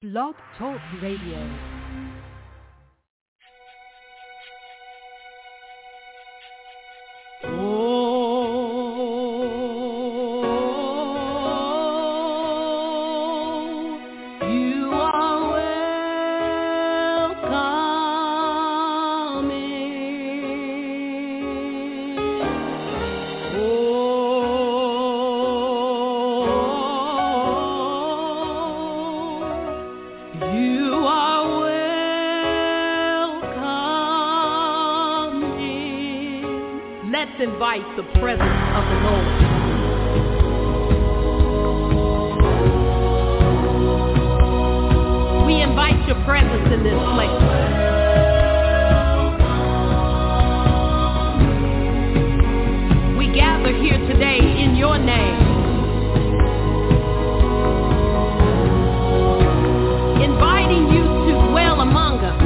Blog Talk Radio. Invite the presence of the Lord. We invite your presence in this place. We gather here today in your name, inviting you to dwell among us.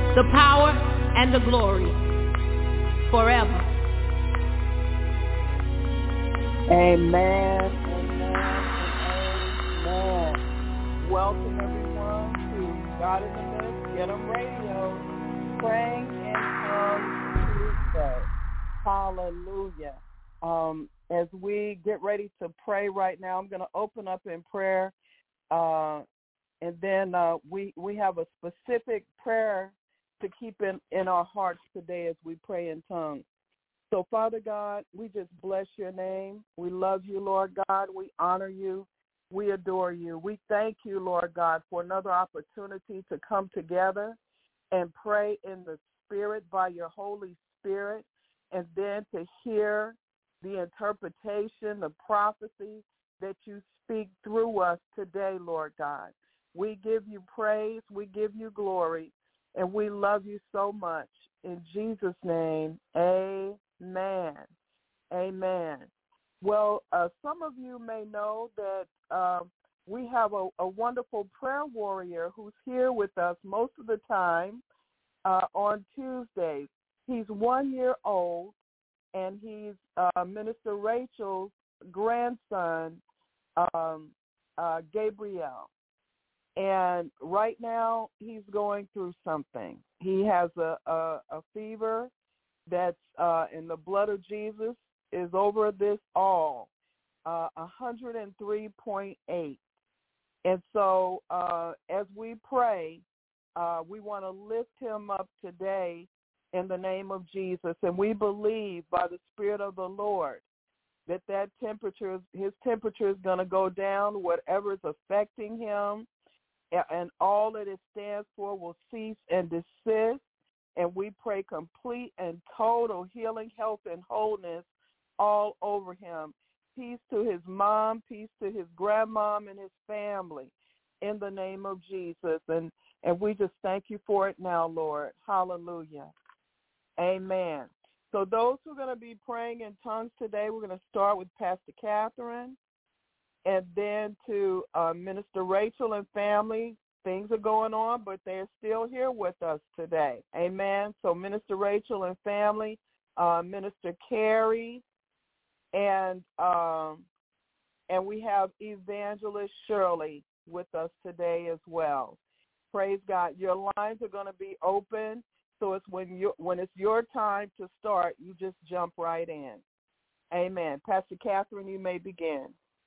the power and the glory forever. Amen, amen, and amen. Welcome everyone to God in the Midst, Get 'em Radio, Praying in Tongues Tuesday. Hallelujah. As we get ready to pray right now, I'm going to open up in prayer, and then we have a specific prayer to keep in our hearts today as we pray in tongues. So, Father God, we just bless your name. We love you, Lord God. We honor you. We adore you. We thank you, Lord God, for another opportunity to come together and pray in the Spirit by your Holy Spirit, and then to hear the interpretation, the prophecy that you speak through us today, Lord God. We give you praise. We give you glory. And we love you so much. In Jesus' name, amen. Amen. Well, some of you may know that we have a wonderful prayer warrior who's here with us most of the time on Tuesdays. He's 1 year old, and he's Minister Rachel's grandson, Gabriel. And right now he's going through something. He has a fever that's in the blood of Jesus is over this all, 103.8. And so as we pray, we want to lift him up today in the name of Jesus. And we believe by the Spirit of the Lord that his temperature is going to go down, whatever is affecting him, and all that it stands for will cease and desist. And we pray complete and total healing, health, and wholeness all over him. Peace to his mom, peace to his grandmom and his family in the name of Jesus. And we just thank you for it now, Lord. Hallelujah. Amen. So those who are going to be praying in tongues today, we're going to start with Pastor Catherine, and then to Minister Rachel and family. Things are going on, but they're still here with us today. Amen. So Minister Rachel and family, Minister Carrie, and we have Evangelist Shirley with us today as well. Praise God. Your lines are going to be open, so it's when it's your time to start, you just jump right in. Amen. Pastor Catherine, you may begin.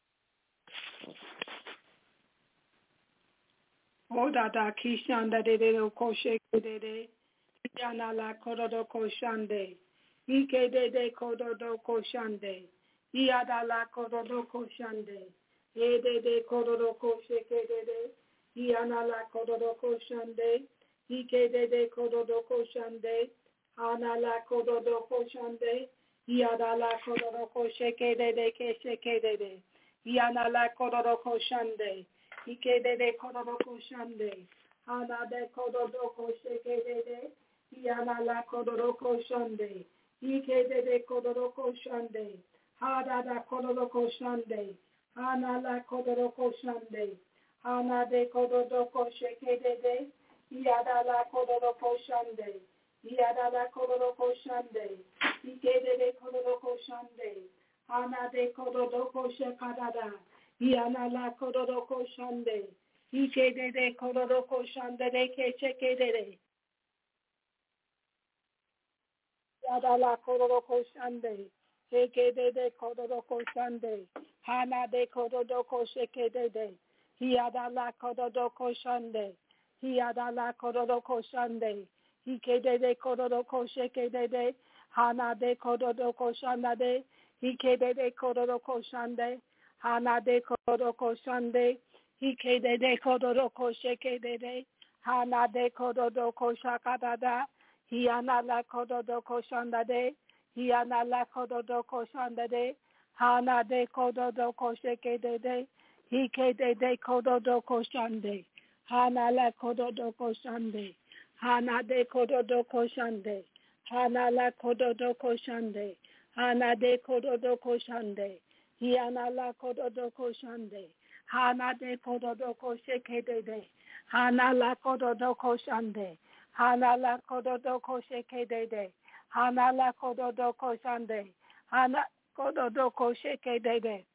Oda da kishanda de de koshe de de yana la kododo koshande ike de kododo koshande iada la kododo koshande e de kododo koshe de yana la kododo koshande ike de kododo koshande ana la kododo koshande iada la kododo koshe de keshe de yana la kododo koshande Ike de kododoko shande, ana de kododoko sheke de, iana la kododoko shande, ike de kododoko shande, hada da kododoko shande, ana la kododoko shande, ana de kododoko sheke de, iada la kododoko shande, iada la kododoko shande, ike de kododoko shande, ana de kododoko shekadada. Iana la kododoko shande, ike de kododoko shande de kecheke de. Iada la kododoko shande, eke de kododoko shande, hana de kododoko sheke de. Iada la kododoko shande, iada la kododoko shande, ike de kododoko sheke de. Hana de kododoko shande, ike de kododoko shande. Hana de kododoko shande, ike de kododoko sheke de, hana de kododoko shakadada, hiana la kododoko shande, hiana la kododoko shande, hana de kododoko sheke de, ike de kododoko shande, hana la kododoko shande, hana de kododoko shande, hana la kododoko shande, hana de kododoko shande. Hiana la kododoko shande, hana de kododoko sheke de, hana la kododoko shande, Hana la kododo koshe kedede. Hana la kododo koshande. Hana kododo koshe kedede.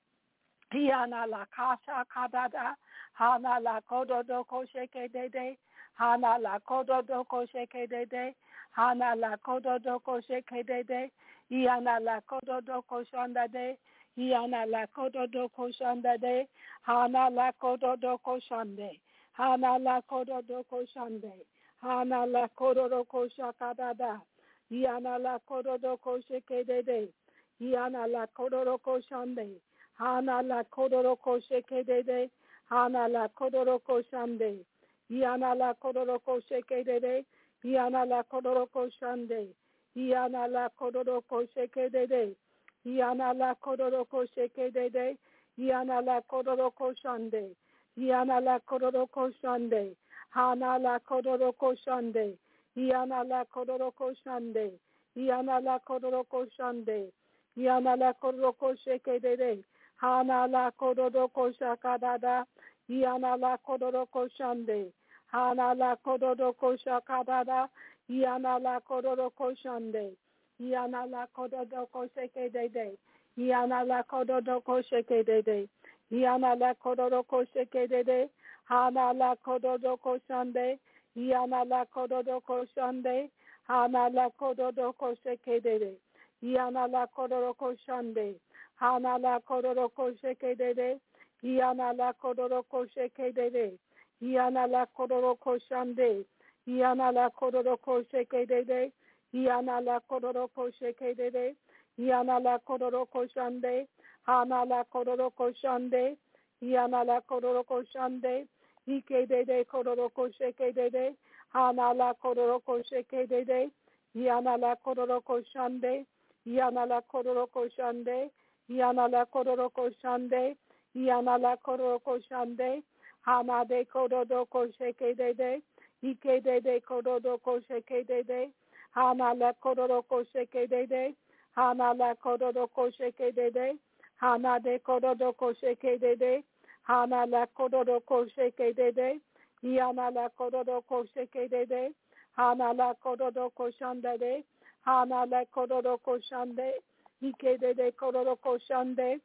Hiana la kasha kadada. Hana la kododo koshe kedede. Hana la kododo koshe kedede. Hana la kododo koshe kedede. Hiana la kododo koshandade. Hiana la kododo koshandade. Hana la kododo koshande. Hana la kododo koshande. Hana la kododo koshakadada. Hiana la kododo koshe kedede. Hiana la kododo koshande. Hana la kododo koshe kedede. Hana la kododo koshande. Hiana la kododo koshe kedede. Hiana la kododo koshande. Hiana la kododo koshe kedede. Hiana la kododo koshe kedede. Hiana la kododo koshande. Hiana la kododo koshande. Hana la kododo koshande. Hiana la kododo koshande. Hiana la kododo koshande. Hiana la kododo koshe kedede. Hana la kododo koshakadada. Hiana la kododo koshande. Hana la kododo koshakadada. Hiana la kododo koshande. Hiana la kododo koshekedede. Hiana la kododo koshekedede. Hiana la kododo koshekedede. Hana la kododo koshande. Hiana la kododo koshande. Hana la kododo koshekedede. Hiana la kododo koshande. Hana la kododo koshekedede. Hiana la kododo koshekedede. Hiana la kododo koshande. Hiana la kododo koshekedede. Hiana la kododo koshekedede. Hiana la kododo koshande. Hana la kododo koshande. Hiana la kododo koshande. Ikedede kododo koshekedede. Hana la kododo koshekedede. Hiana la kododo koshande. Hiana la kododo koshande. Hiana la kododo koshande. Hiana la kododo koshande. Hana de kododo koshekedede. Ikedede kododo koshekedede. Hana la kododo koshekedede. Hana la kododo koshekedede. Hana de kododo koshekedede. Hana la kododo koshekedede. Hiana la kododo koshekedede. Hana la kododo koshandede. Hana la kododo koshande. Ikedede kododo koshande.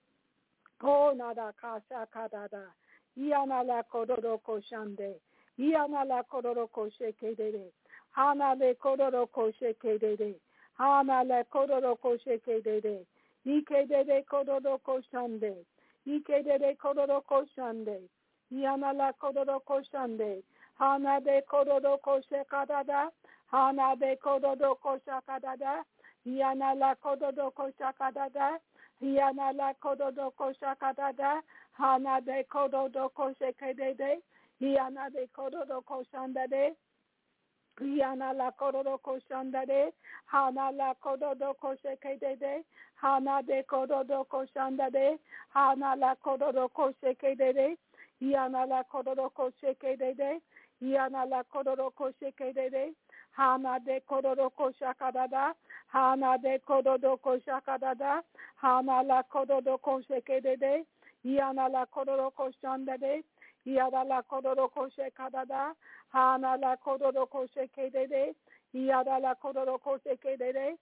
Oh nada kasha kadada. Hiana la kododo koshande. Hiana la kododo koshekedede. Hana le kododo koshekedede. Hana le kododo koshekedede. Ikedede kododo koshande. Ikedede kododo koshande. Hiana la kododo koshande. Hana de kododo koshekadada. Hana de kododo koshakadada. Hiana la kododo koshakadada. Hiana la kododo koshakadada. Hana de kododo koshekedede. Hiana de kododo koshandade. Hiana la kododo koshandade. Hana la kododo koshekedede. Hana de kododo koshandade. Hana la kododo koshekedede. Hiana la kododo koshekedede. Hiana la kododo koshekedede. Hana de kododo koshakadada. Hana de kododo koshakadada. Hana la kododo koshekedede. Hiana la kododo koshandade. Hiana la kododo koshekadada. Hana la kododo koshekedede. Hiana la kododo koshekedede.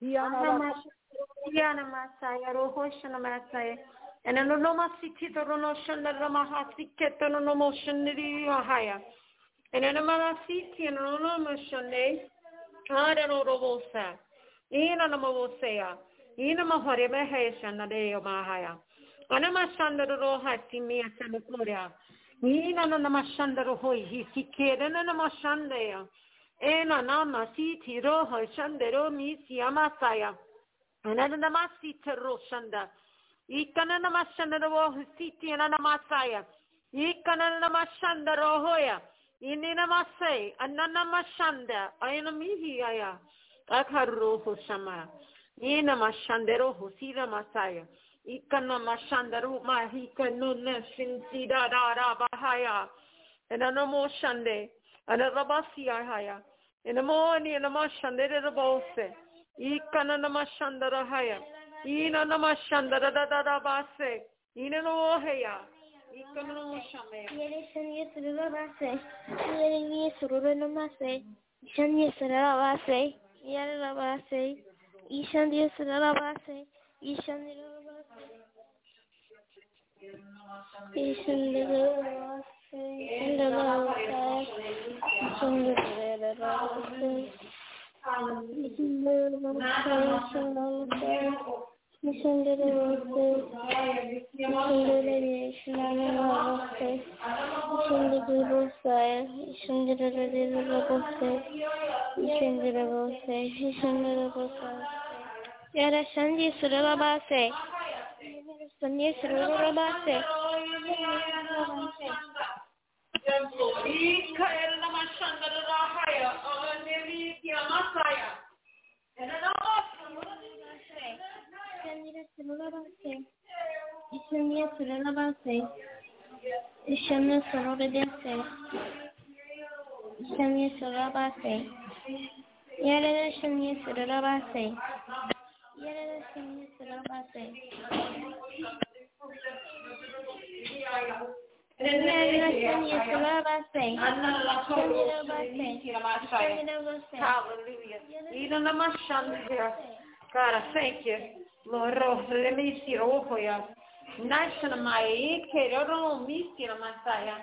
Yana Masaya, Rohoshana Masaya, and an Onomasiti, the Ronotion, the Ramahasi, Ketan, Onomotion, the Ohio, and an Amanasiti, and Onomotion, Adanorobosa, in Anamosea, in a Mahoremehasan, the day of Mahaya, Anamasanda Rohasi, Mia Sanaporia, in Anamasanda Rohoi, he kid, and Anamashandea, and Anamasiti, Roho, Shandero, Misi, Amasaya. Anana masita roshanda. Ikanana mashanda roho siti anana masaya. Ikanana mashanda rohoya. Inina masay. Anana mashanda. Ayana mihi aya. Akaroho shama. Ina mashanda roho sira masaya. Ikana mashanda roho mahika no neshin sida da bahaya. And anamo shande. Anarabasi ahaya. In the morning and a mashanda robose. Ikana namashandara haya. Ina namashandara da base. Ina no heya. Ikana no shame. Yere seni surura base. Yere ni surura no mase. Ishanya Sarabase, Yarabase, Ishanya Sarabase, Ishanya Hallelujah. God, I thank you. Lord, let me see the National my Keroro Miskin Messiah.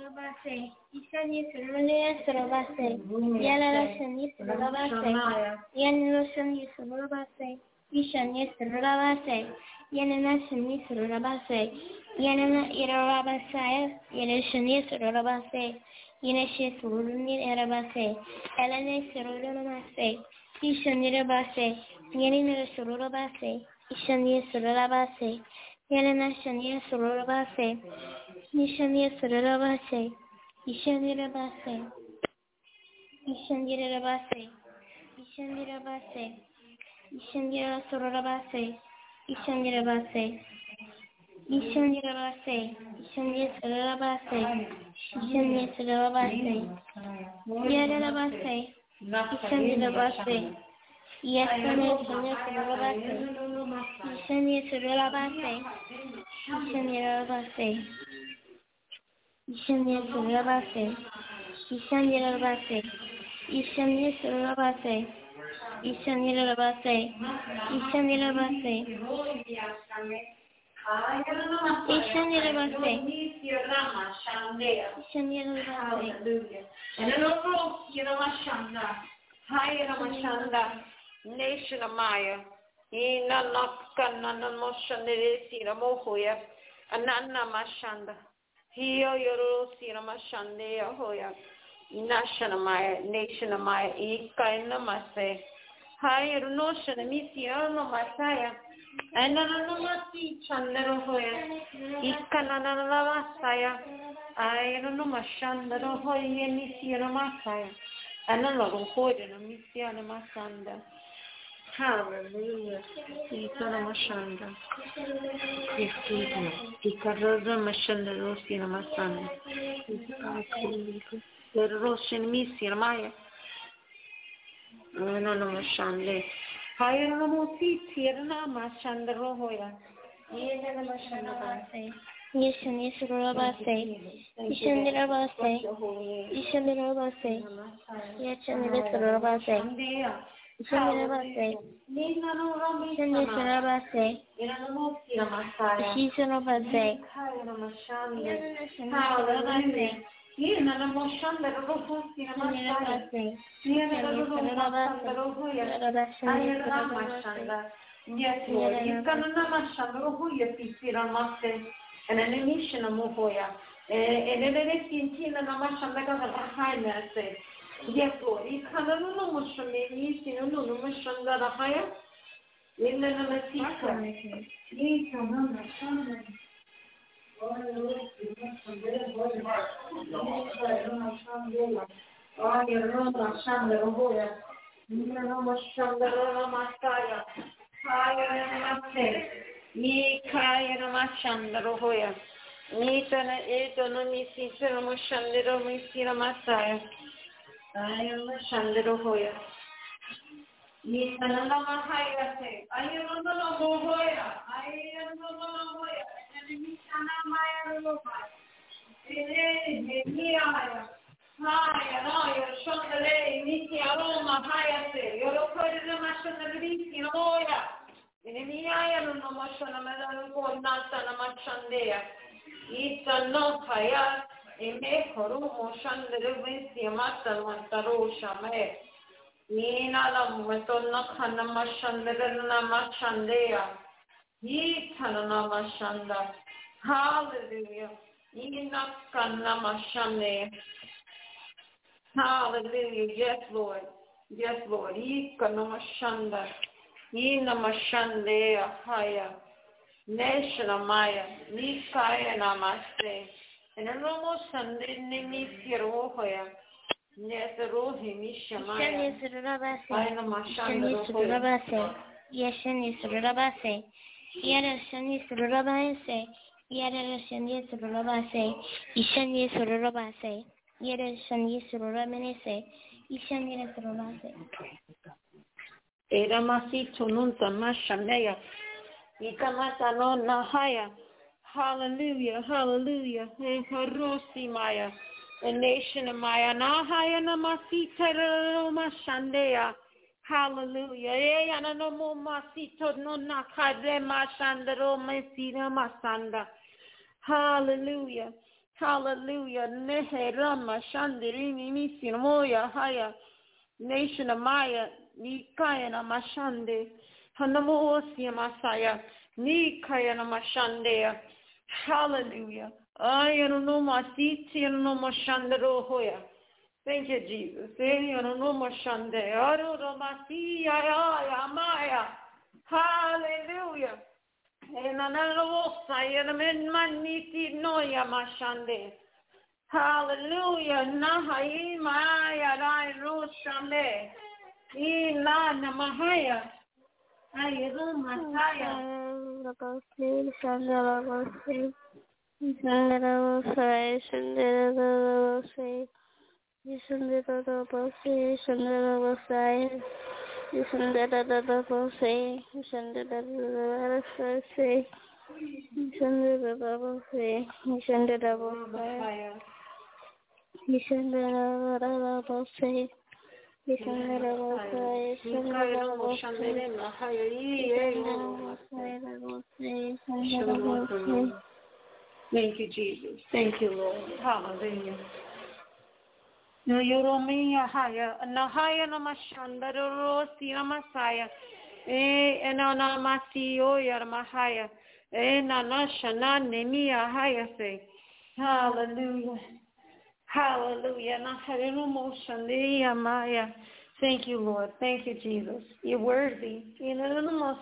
Yelena Shania Sorobase, Nishania Sorobase, Ishanira Base, Ishanira Base, Ishanira Base, Ishanira Sorobase, Ishanira Base, Ishanira Base, Ishanira Sorobase, Ishanira Sorobase, Yelena Base, Ishanira Base. Yes, Shania Sorobase, Shania Sorobase, Shania Sorobase, Shania Sorobase, Shania Sorobase, Shania Sorobase, Shania Sorobase, Shania Sorobase, Nation of Maya, Ina Nakana Moshana Sira Mohoya, Anana Mashanda, Hio Yoro Sira Mashande Hoya, Nation of Maya, Nation of Maya, Ika in the Mase, Higher notion of Missio no Masaya, and Anamasi Chandero Hoya, Ikanana Masaya, I don't know Mashanda Hoya, Missio Masaya, and another Hoya, Missio Masanda. Hallelujah. Ikana Mashanda. Ikarada Mashanda Rosina Masanda. The Roshan Missy Maya. No Mashande. Higher no Mosi, Tierna Mashanda Rohoya. Yena Mashanda. Ishan Sorobase, Ishan Rabase, Ishan Rabase, Yachan Sorobase. Shanirabase, Shanirabase, Shishanabase, Shanirabase, Yes, Lord. You can understand who you see on Master and an emission of Mohoya. And then it's in a Namashan like a highness. Yes, Lord. You can no motion, you see no motion that a higher. In the Namasika. You can understand. Oh, you're not a Shandra Hoya. No Mashandra Masaya. Higher than me, Kaya Mashandra Hoya. Nitana Edonomi Sisera Mashandra Misira Masaya. I am a Shandra Hoya. Nitana Mahaya say, I am no Hoya. I am no Hoya. And Nitana Maya Lopa. Haya, no, shondale, niti aroma, haya se, yoro kore de mashondale riti, noya. Inimiaya no mashona medalo ko nasa na machandea. Ita no haya, eme koru moshandale vinsi mata mantaro shame. Nina la metonna kana mashandale na machandea. Ita na mashanda. Hallelujah. Ina kana mashande. Hallelujah. Yes, Lord. Yes, Lord. Ika na mashanda. Ina mashande haya. Neshna maya. Nikaya namaste. And a normal Sunday nimi kirohoya. Neserohi mishamaya. Aina mashanda rohoya. Yeshani surabase. Yara shani surabase. Yara shani surabase. Ishani surabase. Yara shani suramanese. Ishani surabase. Era masito nunta mashamaya. Ikamata no nahaya. Hallelujah, hallelujah. Harosi maya. A nation of maya. Nahaya namasita no mashandea. Hallelujah. Eyana no mo masito no nakade mashandero mesina masanda. Hallelujah. Hallelujah. Nehera mashandiri misina moya haya. Nation of Maya, Nikayana Mashande, Hanamosia Masaya, Nikayana Mashandea. Hallelujah. I don't know my seat, I don't know my Shandero Hoya. Thank you, Jesus. I don't know my Shande. I don't know my Maya. Hallelujah. And I don't know my Niti Noya Mashande. Hallelujah. Nahai Maya Rai Roshame. Ila Namahaya. Ayuru Masaya. Rabasi, Shandarabasi. Shandarabasi, Shandarabasi. Shandarabasi, Shandarabasi. Shandarabasi, Shandarabasi. Shandarabasi, Shandarabasi. Shandarabasi. Thank you, Jesus. Thank you, Lord. Hallelujah. No, you're me, Haya. Nahaya Namashanda, Rosi Namasaya. And Anamasi, Yarmahaya. And Anashana, Nemia, Haya say. Hallelujah. Hallelujah. Thank you, Lord. Thank you, Jesus. You're worthy. And I don't know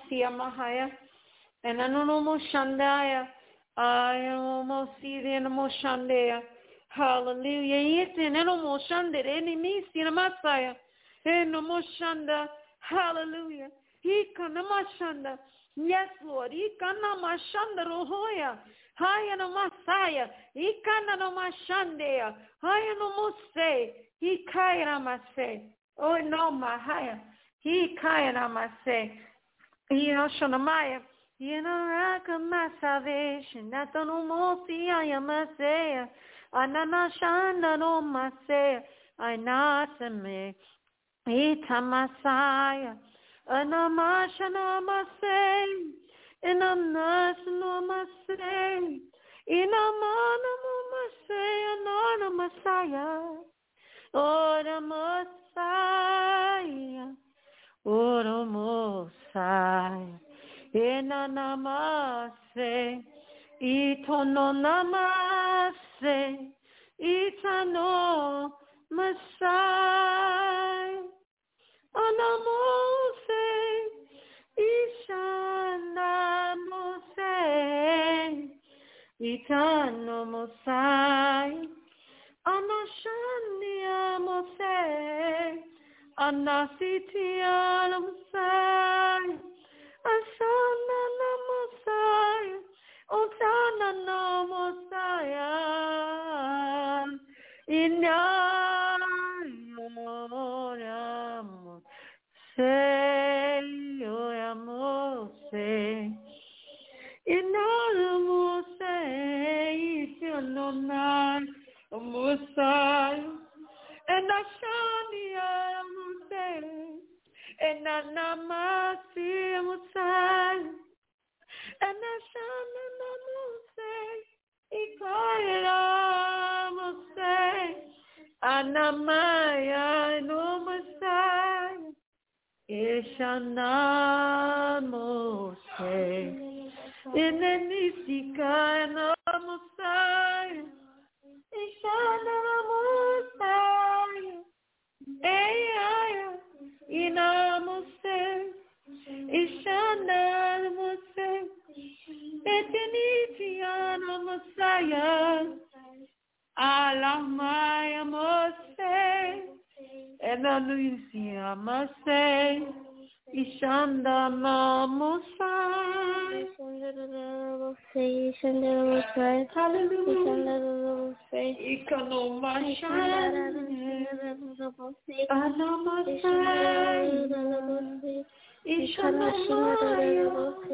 Shandaya. I almost see the animal Shandaya. Hallelujah. Yes, and animal Shanda, enemy, Sinamasaya. And no more Shanda. Hallelujah. He can Shanda. Yes, Lord. He can Mashanda Rohoya. Haya no Masaya, Ikana no Mashandea, Haya no Mose, He Kaya Mase, oh no Mahaya, He Kaya Mase, He Oshanamaya, you know, rock of my salvation, that's no Mosi, I am Masaya, Anana Shanda no Masaya, I Nasame, Ita Masaya, Anamashana Masay. And I'm not no Messiah. In a man of Messiah, oh the Messiah, oh the Messiah. In a namase, itono namase, itano Messiah. Anamose, Ishana Mose, Itano Mosai, Anashania Mose, Anasitiana Mosai, Asana no Mosai, Osana no Mosai, Inayamoramo. Say, oh, Mose, in all Mose, if you're not Mosai, Enanamasi musai. Enashana namusai. Ikaira musai. Anamaya no musai. Ishana musai. Inenisika no musai. Ishana musai. Eyaya. Inamuse, Ishanamuse, Etenitiana Messiah, Alamaya Mose, Enalucia Mase, Ishandana Mosai, hallelujah, Ikonomashan, Anamasai, Ishanamaya,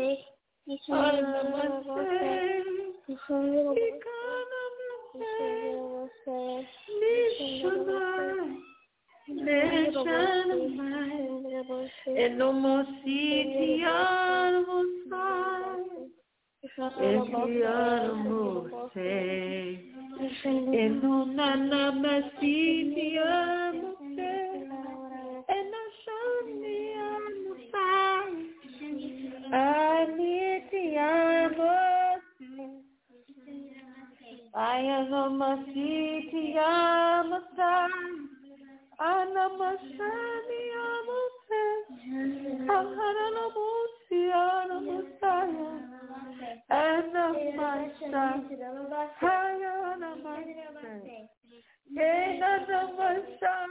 I am a Masiti, I'm a son. I'm a Masani, I'm a son. I'm a Musi, I'm a Messiah. And I'm my son. I am a Masai. And I'm my son.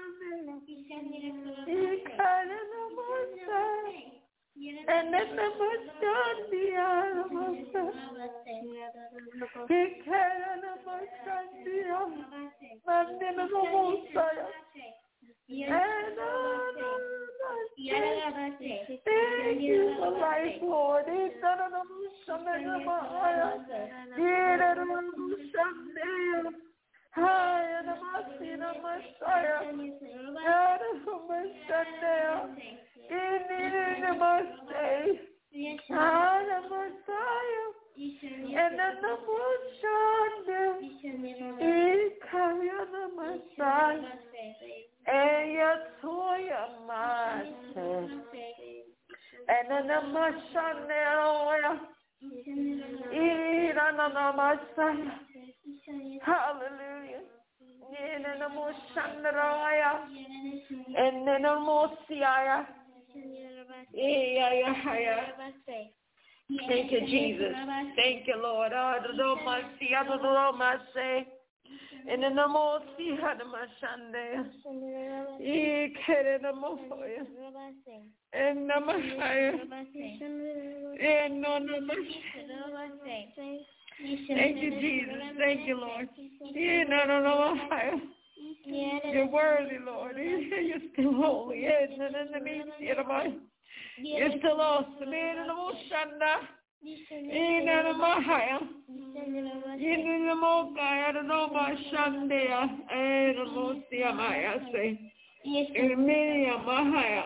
He can a Masai. And then the Masani, I'm a son. He can a Masani, and then the Messiah. Thank you for life, Lord. And then the Messiah. Eyatoya Mase, and then the Mashanel, Iranamasan, hallelujah, and then the Moshandraya, and then the Mosiah, thank you, Jesus, thank you, Lord, and then the Mosi had a Mashande, he carried a Moya, and the Messiah, and no thank you, Jesus, thank you, Lord. You're worthy, Lord. You're still holy. You're still awesome. In the Moshanda. In the Mahaya. In the Mokaya, the Noma Shandea, and the Mosia Maya say. In Minia Mahaya.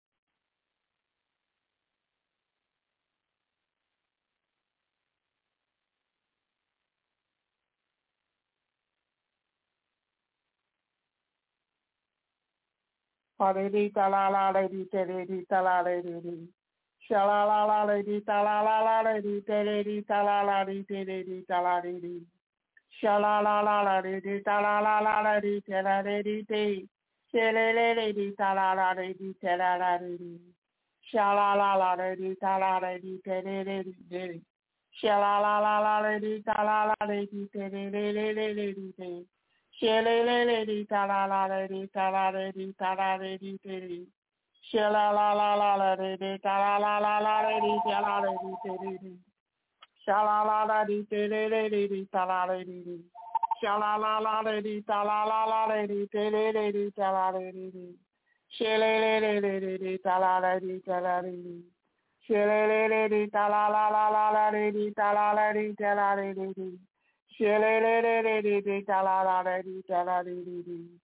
Lady ta la la lady ta la lady. Shala la la lady ta la lady ta la lady ta la lady. Shala la lady ta la lady ta la lady. Shele lady ta la lady ta la lady. Shala la lady ta la lady ta la lady. Shala la lady ta la lady ta la lady. Shele lady ta la lady ta la lady ta la lady. Shela la lady ta la lady ta la lady. Shala la lady ta la lady. Shala la lady ta la lady ta la lady. Shele lady ta la lady ta la lady. Shele lady ta la lady ta la lady ta la lady. Shele lady ta la lady ta la lady.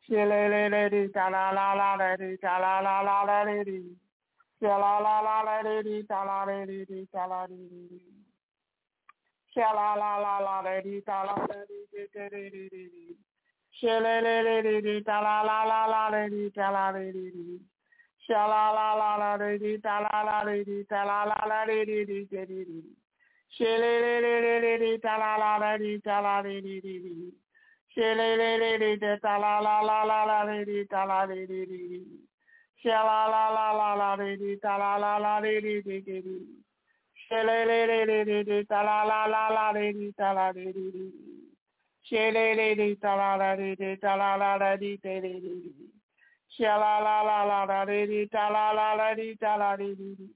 Shilly ta la la la la di ta la la la la di. Sha la la la la di ta la di ta la di. Sha la la la la di ta la di. Shilly ta la la la la di ta la di. Sha la la la la di ta la di ta la la di. Shilly ta la la di ta la di. Shilly ta la la la la di ta la di. Sha la la la la di ta la la di. Shilly ta la la la di ta la di. Shilly ta la di ta la di. Sha la la la di ta la di ta la di.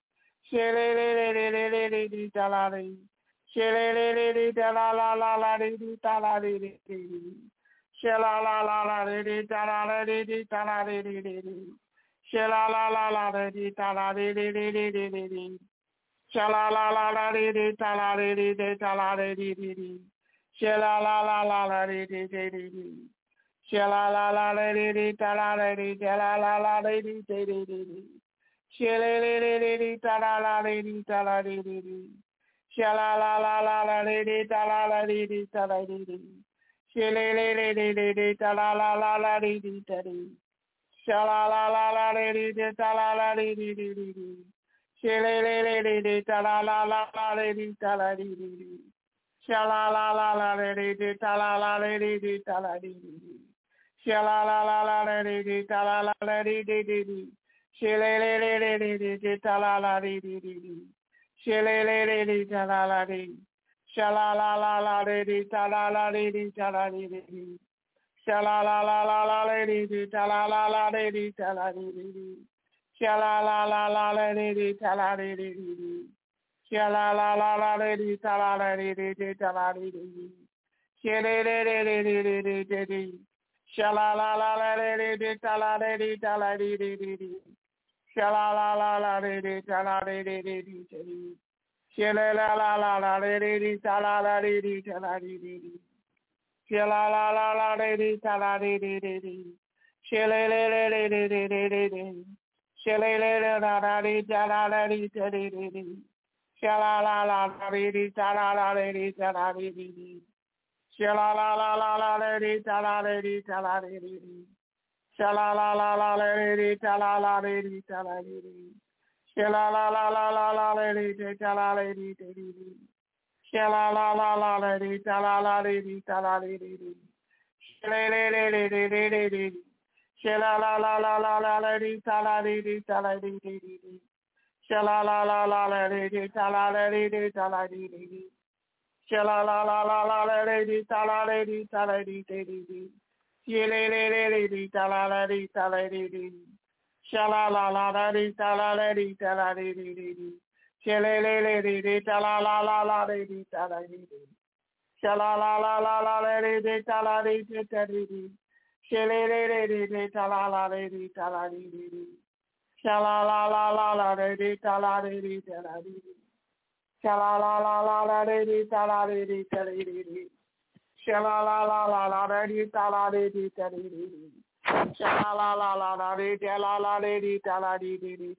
Shilly ta la di. Shilly ta la la di ta la di. Sha la la di ta la di ta la di. Sha la la di ta la di. Sha la la di ta la di ta la di. Sha la la di. Sha la la di ta la di ta la di. Shilly ta la di ta la di. Sha la la di ta la di ta la di. Shilly ta la di ta di. Sha la la di ta la di. Shilly ta la di ta la di. Sha la la di ta la di ta la di. Sha la la di ta la di. Shilly ta la di. Shilly ta la di. Sha la la di ta la di ta la di. Sha la la di ta la di ta la di. Sha la la di ta la di. Sha la la di ta la di ta la di. Shilly sha la la di ta la di ta la di. Sha la la di ta la di. Shilly la di ta la di ta la di. Sha la la di ta la di. Shilly Shilly la di ta la di ta di. Sha la la di ta la di ta la di. Sha la la di ta la di ta la di. Sha la la di ta la di ta la di. Sha la la di ta la di ta di. Sha la la di ta la di ta la di. Shilly sha la la di ta la di ta la di. Sha la la di ta la di ta la di. Sha la la di ta la di ta la di. Shilly ta la di ta la di. Sha la la di ta la di ta la di. Shilly ta la di ta la di. Sha la la di ta la di ta di. Shilly ta la di ta la di. Sha la la di ta la di ta la di. Sha la la di ta la di ta di. Sha la la di ta la di ta di. Sha la la di ta la di ta la di.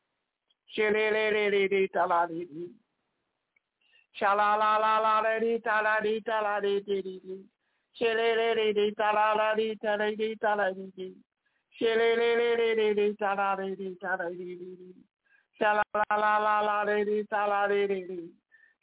Shilly ta la di. Sha la la di ta la di ta la di. Shilly ta la di ta di ta la di. Shilly ta la di ta di. Sha la la di ta la di.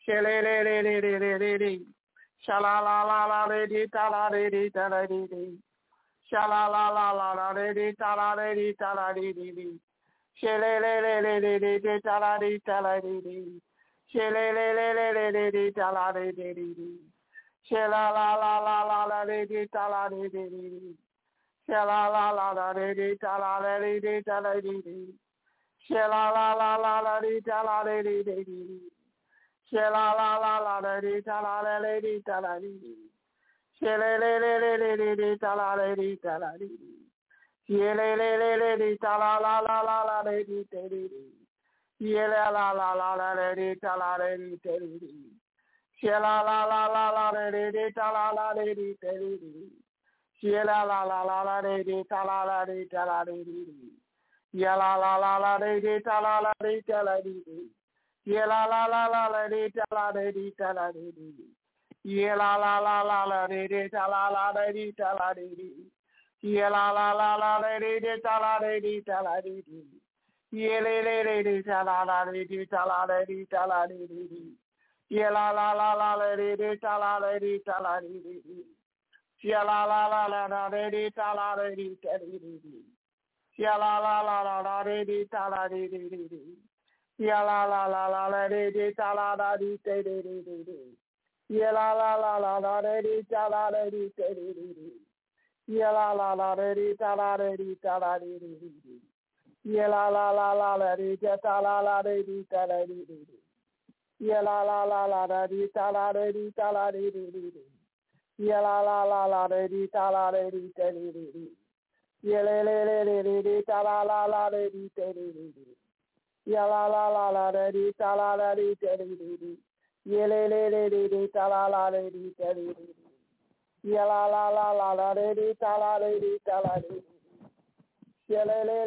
Shilly sha la la di ta la di ta di. Sha la la di ta la di ta la di. Shilly ta la di ta la di. Shilly ta la di. Sha la la di ta la di. Sha la la di ta la di ta la di. Sha la la di ta la di. Sha la la di ta la di ta la di. Shilly ta la di ta la di. Shilly ta la di ta di. Shilly la di ta la di ta di. Sha la la di ta la di ta di. Ya la la la la la de de ta la la de ta la de de de. Ya la la la la de ta la la de ta la de de. Ya la la la la de ta la de ta la de de. Ya la la la de ta la de ta la de. Ya la la de ta la de ta la de. Ya le de ta la de ta la de ta la de. Ya la la de ta la de ta la de. Ya la la de ta la de ta la de. Ya la la de ta la de. Ya la la de ta la de ta la de. Ya la la de ta la de ta la de. Ya la la de ta la de ta la de. Ya la la de ta la de ta la de. Ya la la de ta la de ta la de. Ya la la de ta la de ta la de. Ya le ta la de ta la de. Ya la la de ta la de ta la de. Ya le ta la de ta la de. Ya la la de ta la de ta la de. Ya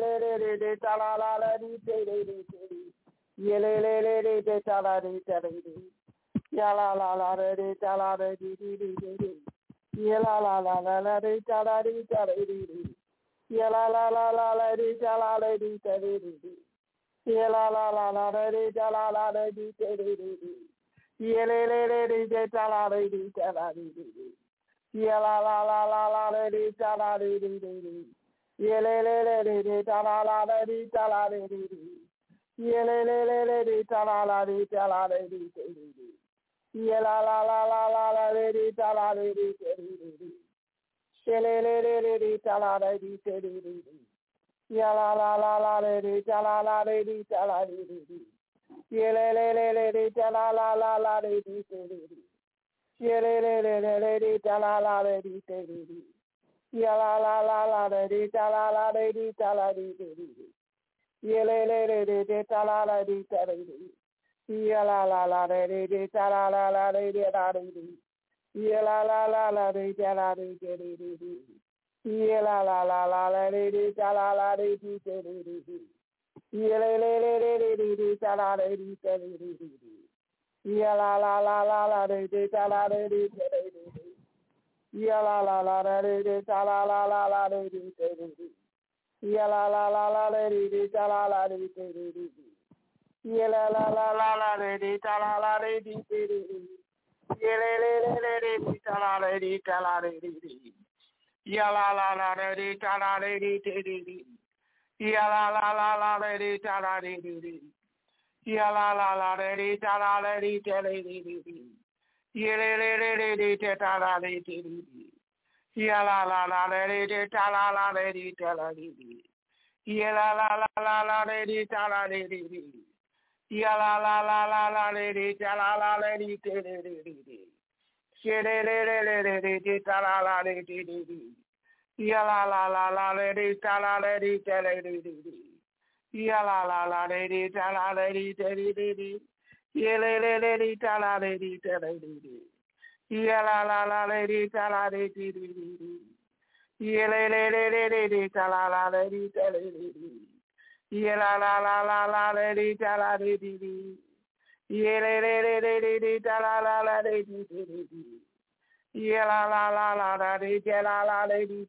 le ta la de ta la de. Ya le ta la de ta la de. Ya la de ta la de. Ya la de ta la de ta la de. Ya la de ta la de ta la de. Ya la de ta la de ta la de. Ya le ta la de ta la de. Ya la de ta la de. Ya le ta la de ta la de. Ya le ta la de ta la de. Ya la de ta la de. Ya le ta la de. Ya la de ta la de ta la de. Ya le ta la de. Ya le ta la de. Ya la de ta la de ta la de. Ya le ta la de ta la de. Ya la de ta la de ta la de. Ya la de ta la de. Ya la de ta la de. Ya le ta la de. Ya la de ta la de. Ya la de ta la de. Ya la de ta la de. Ya la de ta la de. Ya le ta la de ta la de. Ya la de ta la de. Ya la de ta la de. Ya la de ta la de. Ya le ta la de. Ya la de ta la de. Ya la de ta la de. Ya la de ta la de. Ya le ta la de. Ya la de ta la de. Ya la de ta la de. Ya le ta la de. Ya la de ta la de. Ya le ta la de. Ya la de ta la de. Ya le ta la de. Ya la de ta la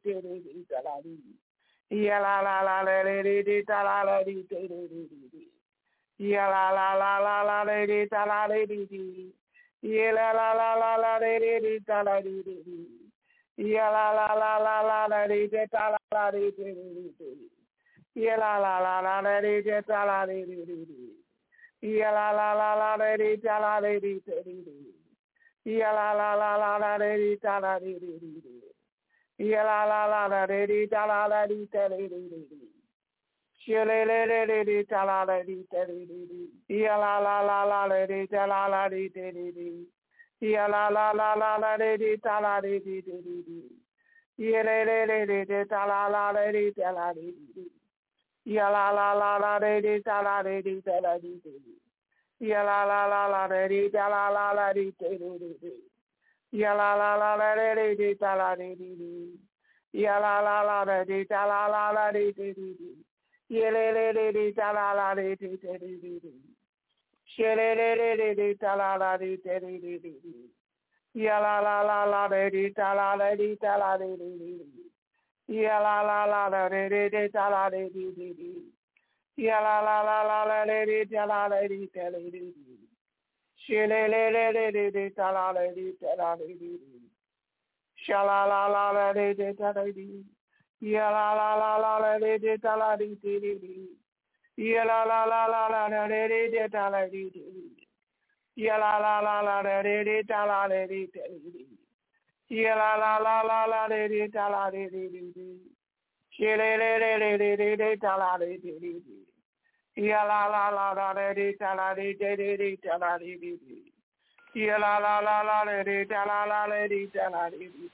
de. Ya la de ta la de. Ya la de ta la de. Ya la de ta la de. Ya la de ta la de. Ya la de ta la de. Ya la de ta la de. Ya la de ta la de. Ya la de ta la de. Ya le ta la de. Ya la de ta la de. Ya la de ta la de. Ya le ta la de. Ya la de ta la de. Ya la de ta la de. Ya la de ta la de. Ya la la la da dee da la la la dee dee dee dee. Ye le le le dee da la la dee dee dee dee dee dee. She le le le le dee da la la dee dee dee dee dee. Ya la la la la dee da la la dee da la dee dee dee. Ya la la la la dee da la dee dee dee dee. Ya la la la la la dee da la la dee dee dee dee. She le le le le dee da la la dee da la dee dee dee. Sha la la la la dee da la dee. Ya la la la la la dee da la dee dee dee. Ya la la la la la dee da la dee dee. Ya la la la la dee da la dee dee. Ya la la la la la dee da la dee dee. She le le le le dee da la dee dee. Ya la la la la dee da la dee dee da la dee dee. Ya la la la la dee da la la dee da la dee dee.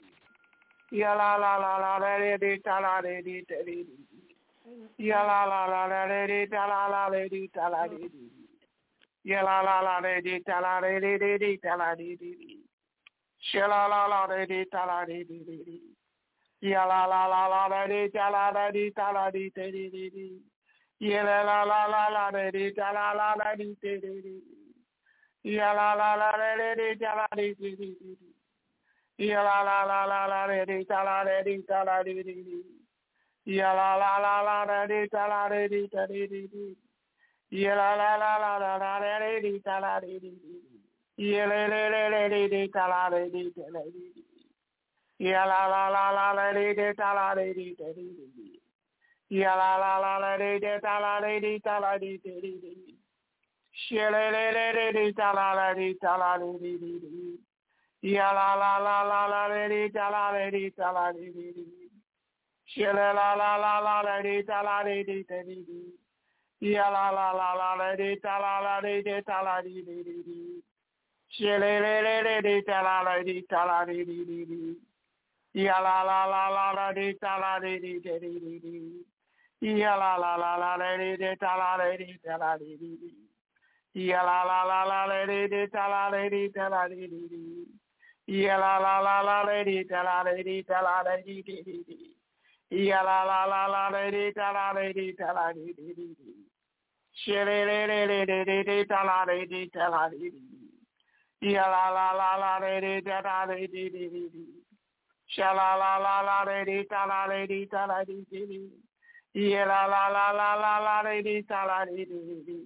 Ya la la la la dee da la dee dee. Ya la la la la dee da la la dee da la dee dee. Ya la la la dee da la dee dee da la dee dee. She la la la dee da la dee dee. Ya la la la la dee da la dee da la dee dee. Ya la la la la dee da la la dee dee. Ya la la la dee da la dee dee. Ya la la la la dee da la dee da la dee. Ya la la la la dee da la dee da dee. Ya la la la la dee da la dee. Ya le le le dee da la dee da la dee. Ya la la la la dee da la dee da dee. Ya la la la dee da la dee da la dee. She le le dee da la dee da la dee. Ya la la la la dee da la dee da la dee. She la la la dee da la dee da dee. Ya la la la dee da la dee da la dee. She le le dee da la dee da la dee. Ya la la la dee da la dee da dee. Ya la la la dee da la dee da la dee. Ya la la la dee da la dee da la dee. Ya la la la dee da la dee da la dee. Ya la la la dee da la dee da la dee. She le le dee da la dee da la dee. Ya la la la dee da la dee. Sha la la la dee da la dee da la dee. Ya la la la dee da la dee.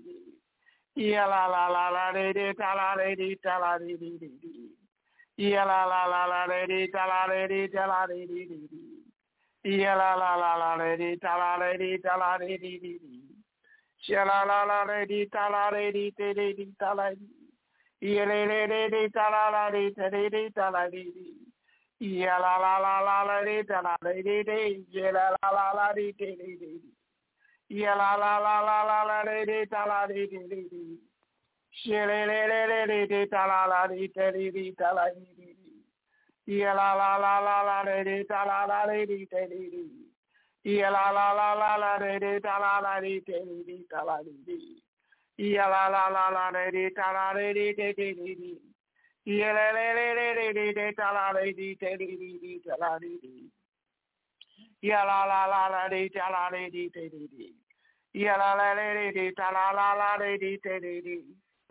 Ya la la la dee da la dee da la dee. Ya la la la dee da la dee da la dee. Ya la la la dee da la dee da la dee. Sha la la la dee da la dee da la dee. Ya le le dee da la dee da la dee. Ya la la la dee da la dee. Ya la la la dee. Ya la la la dee da la dee. She le le dee da la dee da la dee. Ya la la la dee da la dee. Ya la la dee da la dee da la dee. Ya la la dee da la dee. Ya le dee da la dee da la dee. Ya la la dee da la dee. Ya la dee da la dee.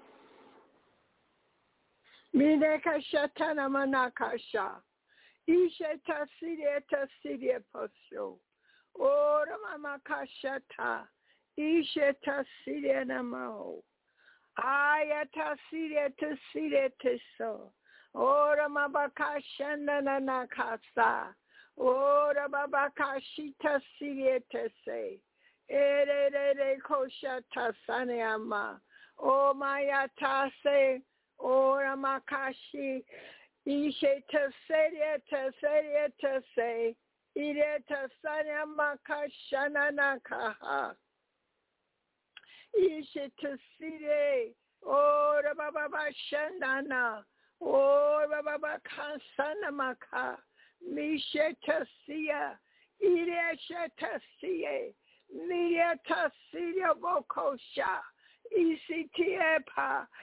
Mineka shatana manakasha. Isheta siria posho. Ora mama kashata. Isheta siria namao. Ayata siria teso. Ora mama kashana nanakasa. Ora baba kashita siria tese. Ere koshata saneama. O mayata se. Ora makashi, ishe te se, ire te sanya makashana nakaha. Ishe te sire, ora baba shandana, ora baba kansana maka, mishe te siya, ire she te siye, mire te siya vokosha. Isitiepa,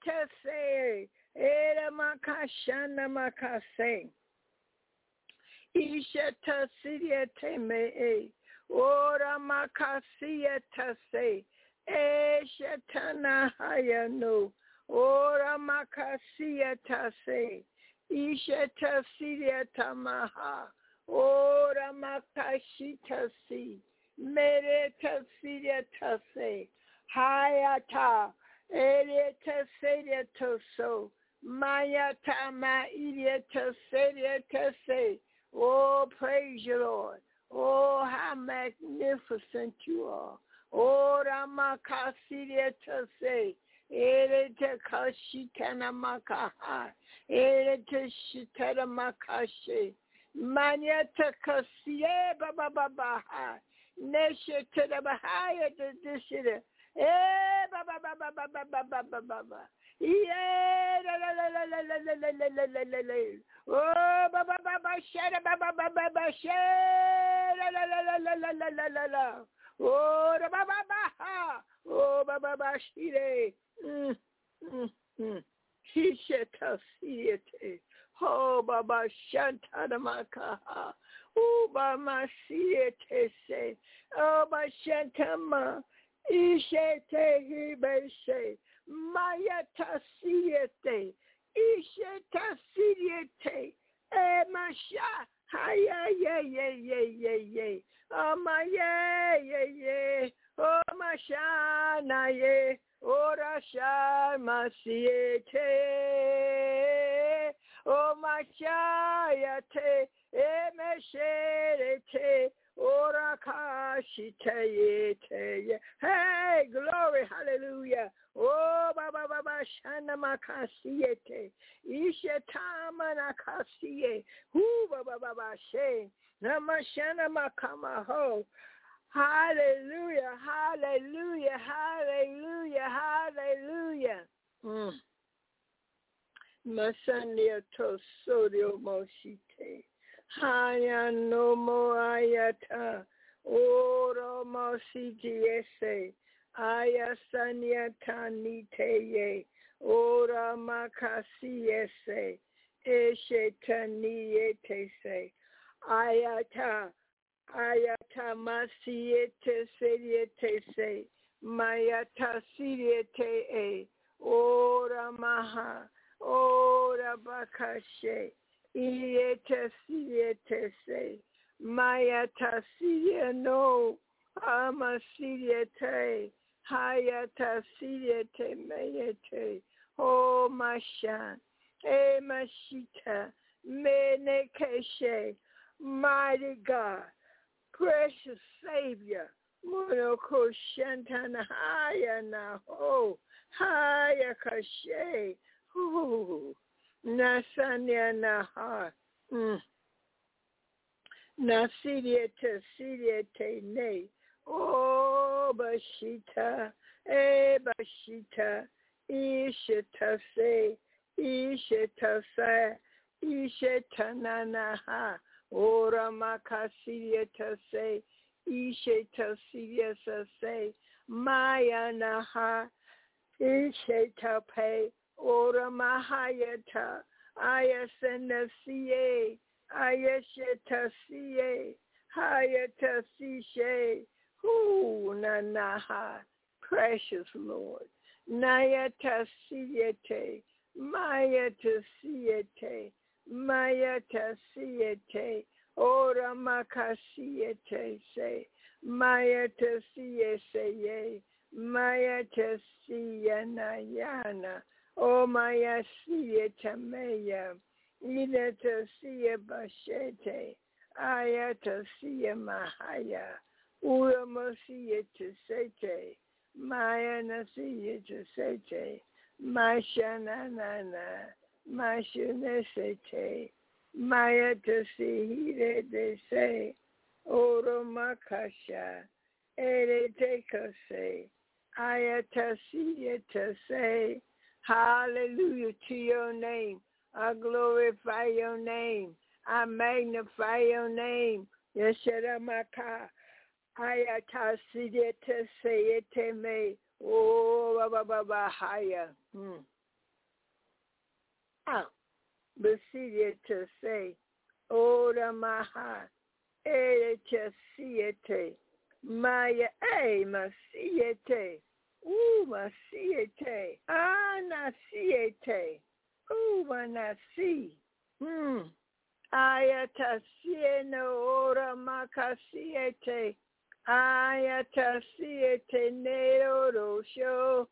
Iretese, Ere Makashana Makase, Isheta Siriete Me, Ora Makasieta Se, Eshetana Hayano, Ora Makasieta Se, Isheta Sirieta Maha, Ora Makashita Si, Mereta Sirieta Se, Hayata, Ereta Sirieta So, Mayata Ma'idieta Sirieta Se. Oh, praise you, Lord. Oh, how magnificent you are. Oh, Ramakasidieta Se, Ereta Kashitana Makaha, Ereta Shitana Makashe, Manyata Kasie Baba Baha, Nesha Bahaya the Dishida, Baba Baba Baba Baba. Yeah, oh, Baba Baba Shada Baba Baba Shada la oh, Baba Baha, oh, Baba Bashire, he shall see it. Oh, Baba Shantana Makaha, oh, Baba see it, say, oh, Baba Shantama, Ishete, he may say. Mayata siete, isheta siete, masha, haya ye, oh my ye, oh masha na ye, ora sha masiete, oh masha yate, mesherete. Ora kashite. Hey, glory, hallelujah. Oh, Baba Baba Shana Makasiete. Ishetama Nakasiye. Who Baba Baba She. Namashana Makamaho. Hallelujah, hallelujah, hallelujah, hallelujah. Masania Tosorio Moshite. Haya no moayata, oro mositiese, ayasanyata niteye, ora makasiese, eshetanietese, ayata masiete serietese, mayata siriete, ora maha, ora bakashe. Ietesiete, Maya Tasiya no, Amasiriete, Hayatasiete Mayete, O Mashan, E Mashita, Menekeshe, mighty God, precious Savior, Monoko Shantana Hayana, O Hayakashe, ooh. Nasanya Naha, Nasiriete Ne, Oh Bashita, Bashita, Ishetase, Ishetananaha, Ora Makasirietase, Ishetasirietase, Maya Naha, Ishetape, Ora Mahayata, Ayasenasiye, Ayeshetasiye, Hayatasishe, Hu Nanaha, precious Lord, Nayatasiyete, Mayatasiyete, Ora Makasiyete, say, Mayatasiyese, Mayatasiyanayana, O Maya siya tameya, Ilata siya bashete, Ayata siya mahaya, Urama siya tasete, Maya na siya tasete, Mashananana, Mashunesete, Maya tasihire de se, Oro makasha, Ere tekase, Ayata siya tase. Hallelujah to your name. I glorify your name. I magnify your name. Yesharamaka. Ayatasidete sayete me. Oh, Baba Haya. Besidia to say. Ora maha. Ete siete. Maya masiete. Masiete. Anasiete. Manasi. Ayatasieno ora makasiete. Ayatasiete nero show.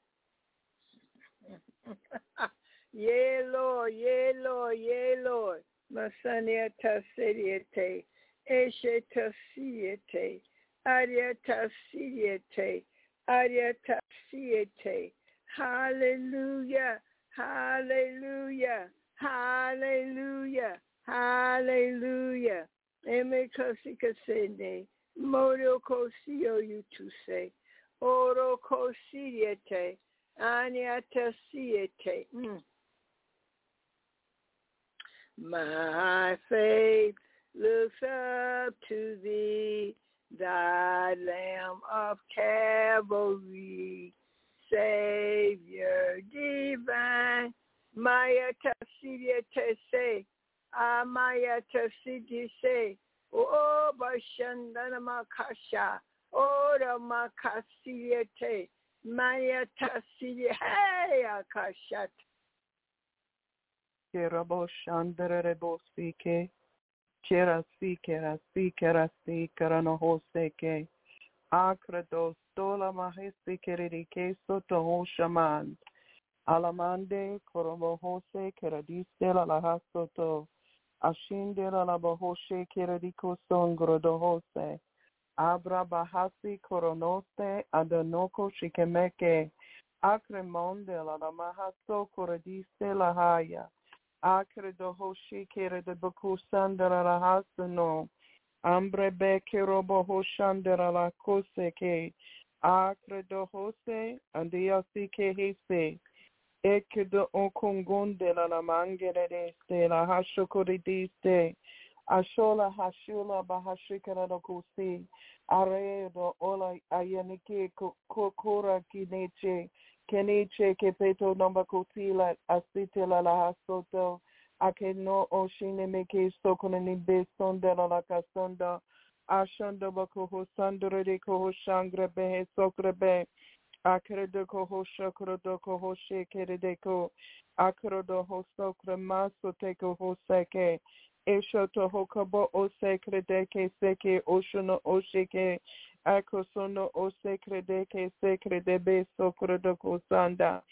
Yea, Lord, yea, Lord, yea, Lord. Masaniatasiete. Eshetasiete. Ariatasiete. Ariatasiete. Hallelujah. Hallelujah. Hallelujah. Hallelujah. Eme kosikasene. Morio kosio you to say. Oro kosiete. Aniatasiete. My faith looks up to thee, thy Lamb of Calvary, Savior divine. Maya tasidi te Amaya tasidi se, O Bashandana Makasha, Ora Makasiete, Maya tasidi, hey Akashat. Kerabo Shandere Bosike, Kerasi, Karano Hoseke, Acredos, Dola Mahesi Kerike, Soto Hoshaman, Alamande, Koromo Hose, Keradiste la Hasoto, Ashinde la Bahoshe, Keradico Songrodo Hose, Abra Bahasi, Koronoste, Adanoko Shikemeke, Acremonde la Mahaso, Koradiste la Haya, Acredo Hoshi, Kerade Baku Sandara la Hasano, Ambre Beke Robo Hoshandara la Koseke, Acredo Hose, Andiasike Hese, Ekedo Okongonde la Mangere de la Hashokoridiste, Ashola Hashula Bahashikara Kusi, Aredo Ola Ayanike Kokora Kineche, Keniche Kepeto Nombakotila Asitela la Hasoto, Akeno Oshine Meke Sokonani Besonda la Casonda, Ashonda Bakoho Sandra de Koho Shangre Behe Sokrabe, Akredo Koho Shokrodo Koho Shekeredeko, Akrodo Hosokre Maso Teko Hoseke, Eshoto Hokabo Osekredeke Seke Oshono Oshike, Akosono Osekredeke Sekredebe Sokrodoko Sanda,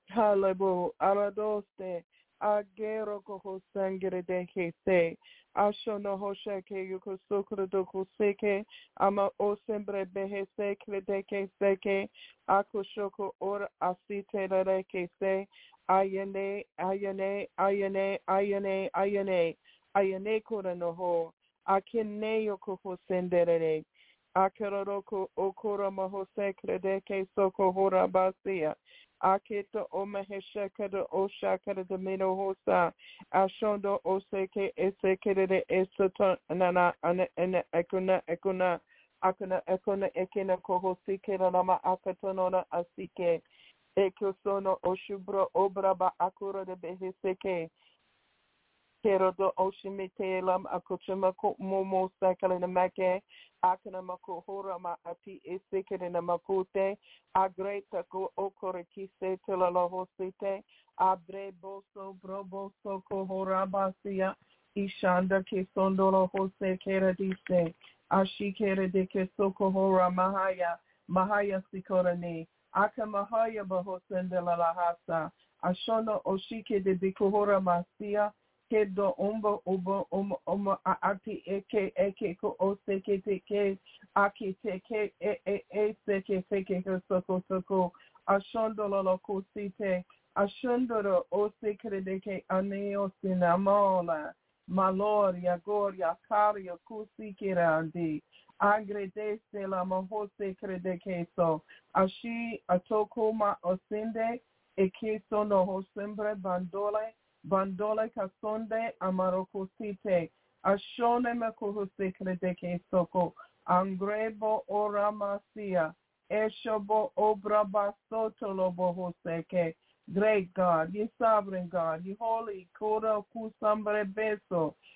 Halebo Aradoste, Agero Koho Sangredeke Se, Ashono Hosheke Yuko Sokrodoko Seke, Ama Osembre Behe Sekredeke Seke, Akushoko or Asite Reke Se, Ayane, Ayane, Ayane, Ayane, Ayane, Ayane Koranoho, Akine Yoko Sendere, Akaroko Okora Mahose Kredeke Soko Hora Basia, Akito Omahesheka de Oshaka de Mino Hosa, Ashondo Oseke Eseke de Esoton Nana and Ekuna Ekuna Akuna Ekuna Ekina Kohosi Keranama Akatonona Asike, Ekosono Oshubro Obraba Akura de Beheseke, Kerodo Oshimite Lam Akochimako Momo Sakalina Make, Akanamako Horama Ati Esekina Makute, Agreta Go Okorekise Telalahosite, Abre Boso Brobo Soko Horabasia, Ishanda Kisondolo Hose Keradise, Ashikere de Kesoko Hora Mahaya Sikorani, Akamahaya Bahosendela Lahasa, Ashona Oshike de Bikuhora Masia, Kedo Umbo Ubo Ati Eke Ko Oseke Teke, Aki Teke Seke Seke Soko, Ashondolo Kosite, Ashondoro Osekre de Aneo Sinamola, Maloria Goria Cario Kusikirandi, Agredese la Mahose Credekeso, Ashi Atokoma Osinde, Ekeso no Hosembre Bandole Casonde Amarocosite, Ashone Makuhuse Credekeso, Angrebo Oramasia, Eshobo Obrabasoto Lobo Hoseke. Great God, you sovereign God, you holy, Koda Kusambre Beso,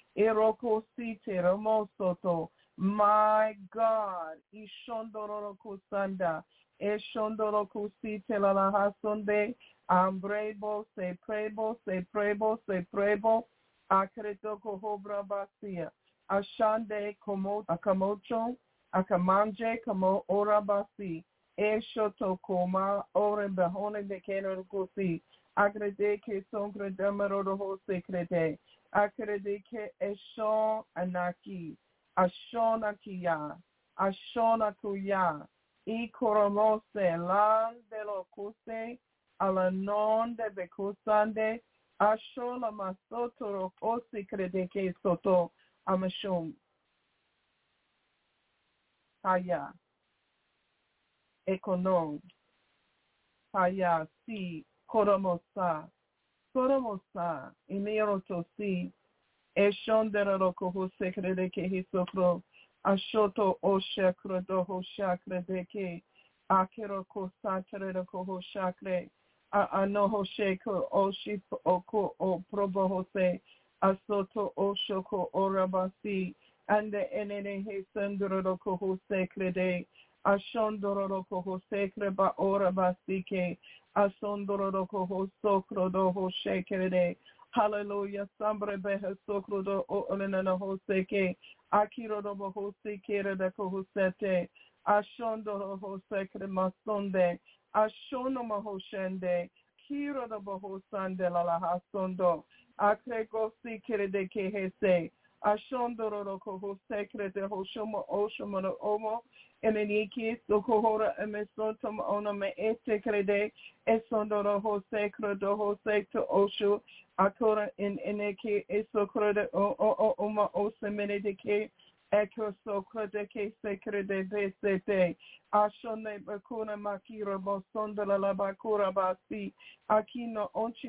Erokosite Ramosoto. My God. Ishondorokusanda. Eshondorokusite Lalahasonde. Ambrebo, se prebo, se prebo, se prebo. Akretoko Hobra Basia. Ashande Akamocho. Akamanje Kamo Orabasi. Eshoto Koma Ore Bahone de Kerokosi. Agrede ke songre damaro ho secrete. Agrede ke eshon anaki. Ashona kiya. Ashona kuya. I koromose lan de lo kuse. Alanon de bekusande. Ashola masoto o secrete ke soto. Amashum. Haya. Ekonom. Haya si. Koromosa, Inerotosi, Eshonderoko Secrede Hisokro, Ashoto Oshakra Doho Shakra Deke, Akiroko Satareko Shakre, Anoho Shako Oship Oko O Probohose, Asoto Oshoko Orabasi, and the Enene Hesandoroko Secrede, Ashondoroko Secre Ba Orabasike, Asondoroko sokro do ho shekere. Hallelujah. Sambre behe sokro do o olena ho seke. Akiro do ho sekere de ko sete. Ashondoro ho sekre masonde. Ashono maho shende. Kiro do ho sande la la hasondo. Akrego sekere de ke hese. Ashondoro ho sekre de ho shomo oshomo no omo. Eneniki sokohora emesotom onome etekrede esondoro ho sekro do ho sekto oshu akora in eneki esokrede o oma osemenedeke eko sokrede ke sekrede besete ashone bakuna makira bosondola la bakura basi akino onchi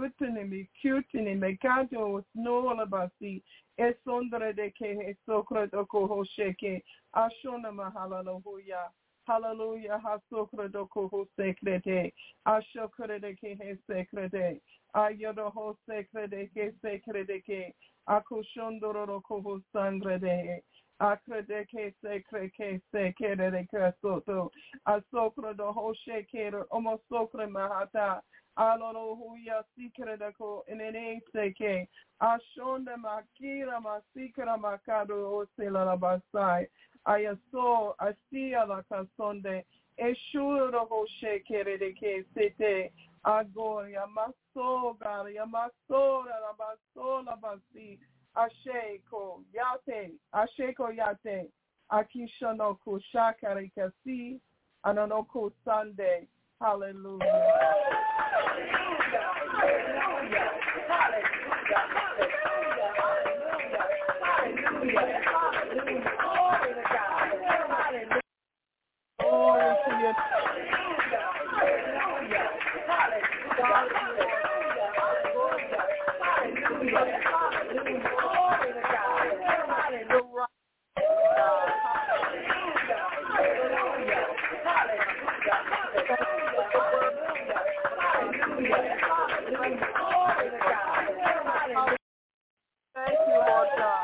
mikutini mekado snola basi esondre de ke sokrede ko ho sheke Ashona mahalaluya. Hallelujah. Hasokredo koho sekrede. Ashokrede ke he sekrede. Ayodo ho sekrede ke sekrede ke. Akushondoro koho sangrede. Akrede ke sekre ke sekrede ke soto. Asokredo ho shekere. Omosokre mahata. Alohuya sikrede ko inene seke. Ashonda makira masikra makado osela basai. Ayaso, asia la casonde, eshuro ho shekere de ke sete, agoria, maso, garia, maso, la baso, la basi, asheko, yate, akishonoku, shakari kasi, anonoku Sunday, hallelujah. Glory to your Thank you, Lord God.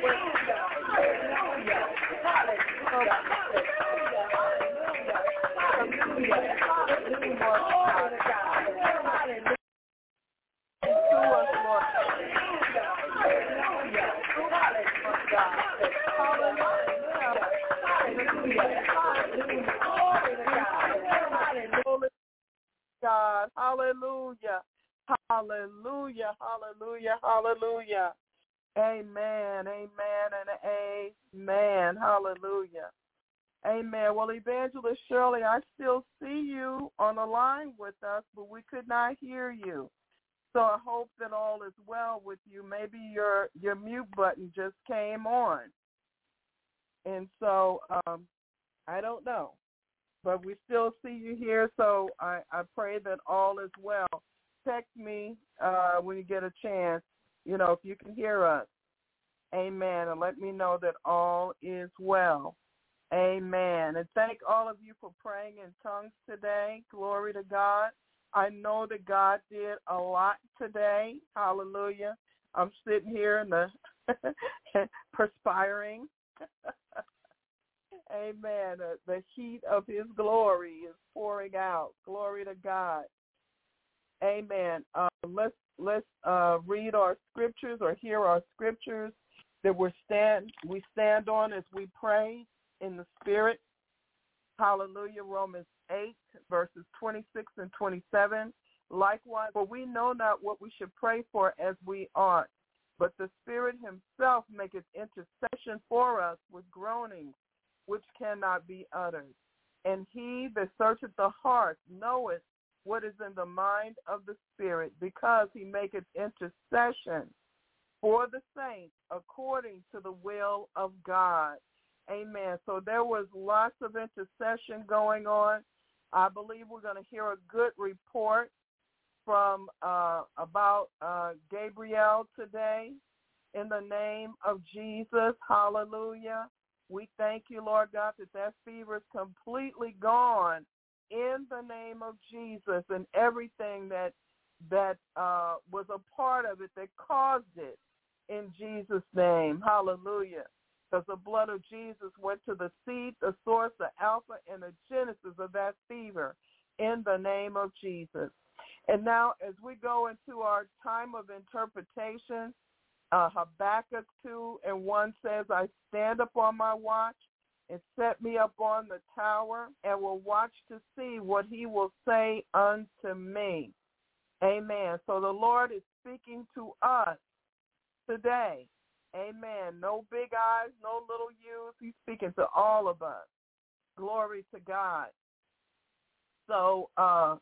God, hallelujah, hallelujah, hallelujah, hallelujah. Amen, amen, and amen. Hallelujah. Amen. Well, Evangelist Shirley, I still see you on the line with us, but we could not hear you. So I hope that all is well with you. Maybe your mute button just came on. And so I don't know. But we still see you here, so I pray that all is well. Text me when you get a chance, if you can hear us. Amen. And let me know that all is well. Amen. And thank all of you for praying in tongues today. Glory to God. I know that God did a lot today. Hallelujah. I'm sitting here in the perspiring. Amen. The heat of his glory is pouring out. Glory to God. Amen. Let's read our scriptures or hear our scriptures that we stand on as we pray in the Spirit. Hallelujah. Romans 8, verses 26 and 27. Likewise, for we know not what we should pray for as we ought, but the Spirit himself maketh intercession for us with groanings which cannot be uttered. And he that searcheth the heart knoweth what is in the mind of the Spirit, because he maketh intercession for the saints according to the will of God. Amen. So there was lots of intercession going on. I believe we're going to hear a good report from about Gabriel today in the name of Jesus. Hallelujah. We thank you, Lord God, that fever is completely gone in the name of Jesus, and everything that was a part of it that caused it in Jesus' name. Hallelujah. Because the blood of Jesus went to the seed, the source, the alpha, and the genesis of that fever in the name of Jesus. And now as we go into our time of interpretation, Habakkuk 2:1 says, I stand upon my watch and set me up on the tower and will watch to see what he will say unto me. Amen. So the Lord is speaking to us today. Amen. No big eyes, no little U's. He's speaking to all of us. Glory to God. So,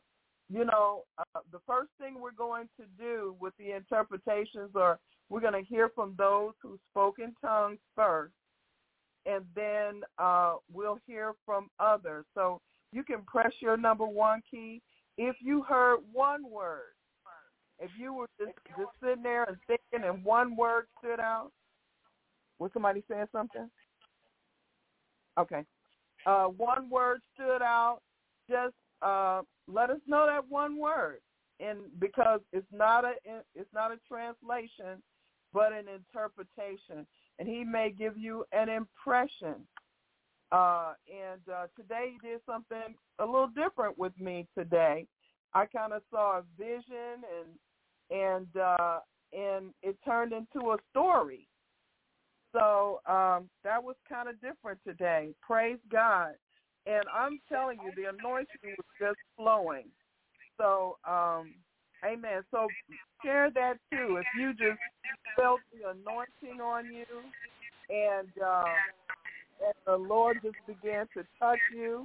the first thing we're going to do with the interpretations are we're going to hear from those who spoke in tongues first, and then we'll hear from others. So you can press your number 1 key. If you heard one word, if you were just sitting there and thinking and one word stood out, was somebody saying something? Okay. One word stood out, just let us know that one word, and because it's not a translation, but an interpretation, and he may give you an impression. And today he did something a little different with me today. I kind of saw a vision, and it turned into a story. So that was kind of different today. Praise God. And I'm telling you, the anointing was just flowing. So, amen. So share that too. If you just felt the anointing on you and the Lord just began to touch you,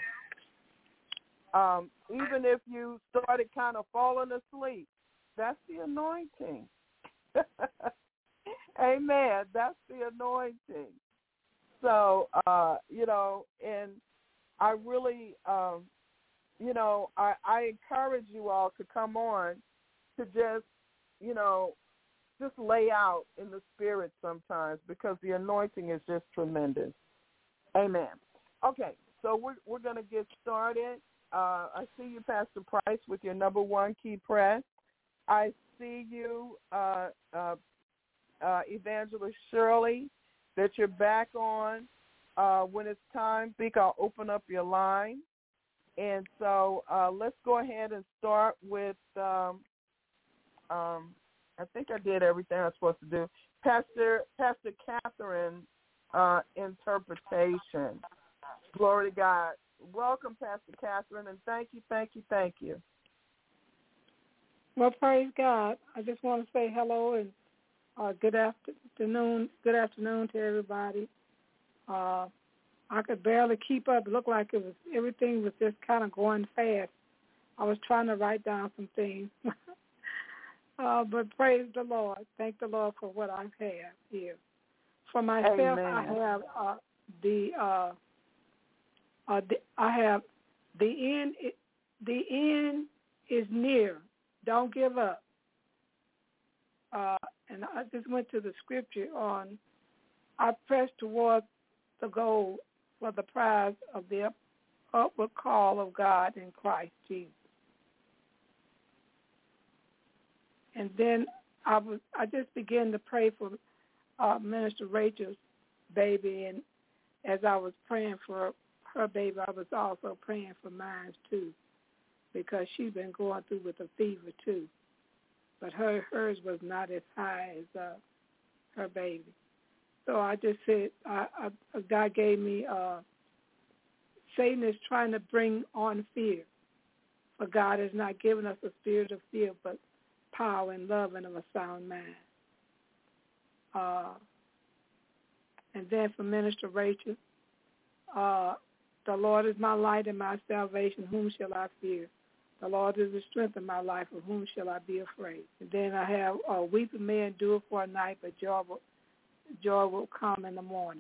even if you started kind of falling asleep, that's the anointing. Amen. That's the anointing. So, and I really, I encourage you all to come on to just lay out in the Spirit sometimes, because the anointing is just tremendous. Amen. Okay, so we're going to get started. I see you, Pastor Price, with your number 1 key press. I see you, Evangelist Shirley, that you're back on. When it's time to speak, I'll open up your line. And so let's go ahead and start with, I think I did everything I was supposed to do. Pastor Catherine, interpretation. Glory to God. Welcome, Pastor Catherine, and thank you. Well, praise God. I just want to say hello and good afternoon to everybody. I could barely keep up. It looked like everything was just kind of going fast. I was trying to write down some things. But praise the Lord. Thank the Lord for what I have here. For myself, amen. I have the end. The end is near. Don't give up. And I just went to the scripture on, I press towards the goal for the prize of the upward call of God in Christ Jesus. And then I just began to pray for Minister Rachel's baby, and as I was praying for her baby, I was also praying for mine too, because she's been going through with a fever too. But hers was not as high as her baby. So I just said, God gave me, Satan is trying to bring on fear. For God has not given us a spirit of fear, but power and love and of a sound mind. And then for Minister Rachel, the Lord is my light and my salvation. Whom shall I fear? The Lord is the strength of my life. Of whom shall I be afraid? And then I have weeping may endure for a night, but joy will come in the morning.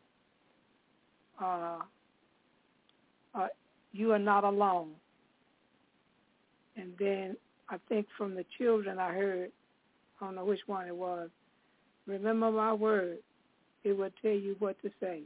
You are not alone. And then I think from the children I heard, I don't know which one it was, remember my word. It will tell you what to say.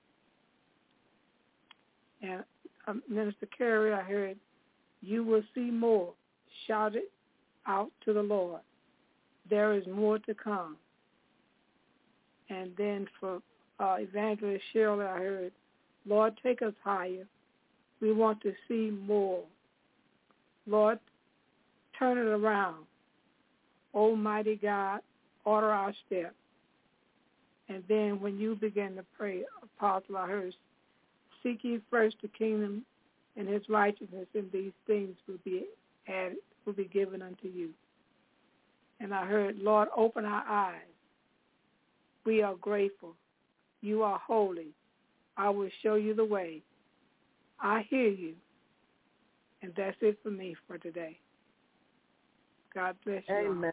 And Minister Carey, I heard, you will see more. Shout it out to the Lord. There is more to come. And then for Evangelist Shirley, I heard, Lord, take us higher. We want to see more. Lord, turn it around. Almighty God, order our steps. And then when you begin to pray, Apostle, I heard, seek ye first the kingdom and his righteousness, and these things will be added, will be given unto you. And I heard, Lord, open our eyes. We are grateful. You are holy. I will show you the way. I hear you. And that's it for me for today. God bless you. Amen.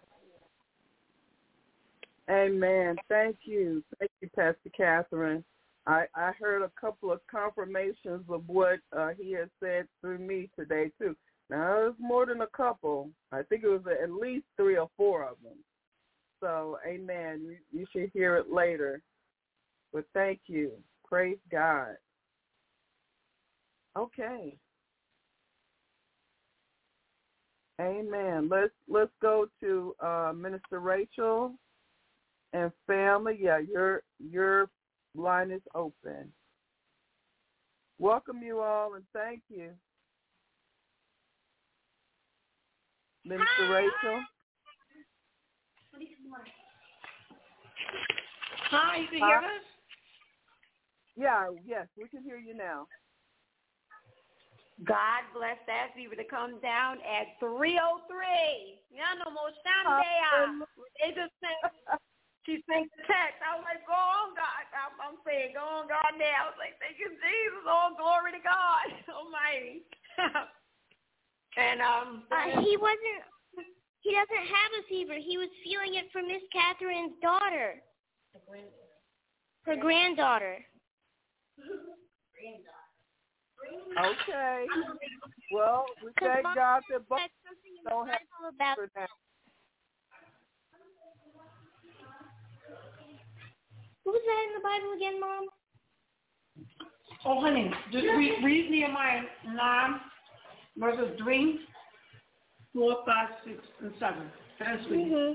Amen. Thank you. Thank you, Pastor Catherine. I heard a couple of confirmations of what he has said through me today, too. Now, it was more than a couple. I think it was at least 3 or 4 of them. So, amen. You should hear it later. But thank you. Praise God. Okay. Amen. Let's go to Minister Rachel and family. Yeah, your line is open. Welcome you all and thank you. Minister Rachel. Hi, you can hear us? Yes, we can hear you now. God bless that fever to come down at 3:03. Yeah, no more Sunday. They just sent, she sent the text. I was like, go on, God. I'm saying, go on, God now. I was like, thank you, Jesus. Oh, glory to God Almighty. And he doesn't have a fever. He was feeling it from Miss Catherine's daughter. Her granddaughter. Okay. Well, we thank God that both don't have for that. What was that in the Bible again, Mom? Oh, honey, just read Nehemiah 9, verses 3, 4, 5, 6, and 7. That's sweet.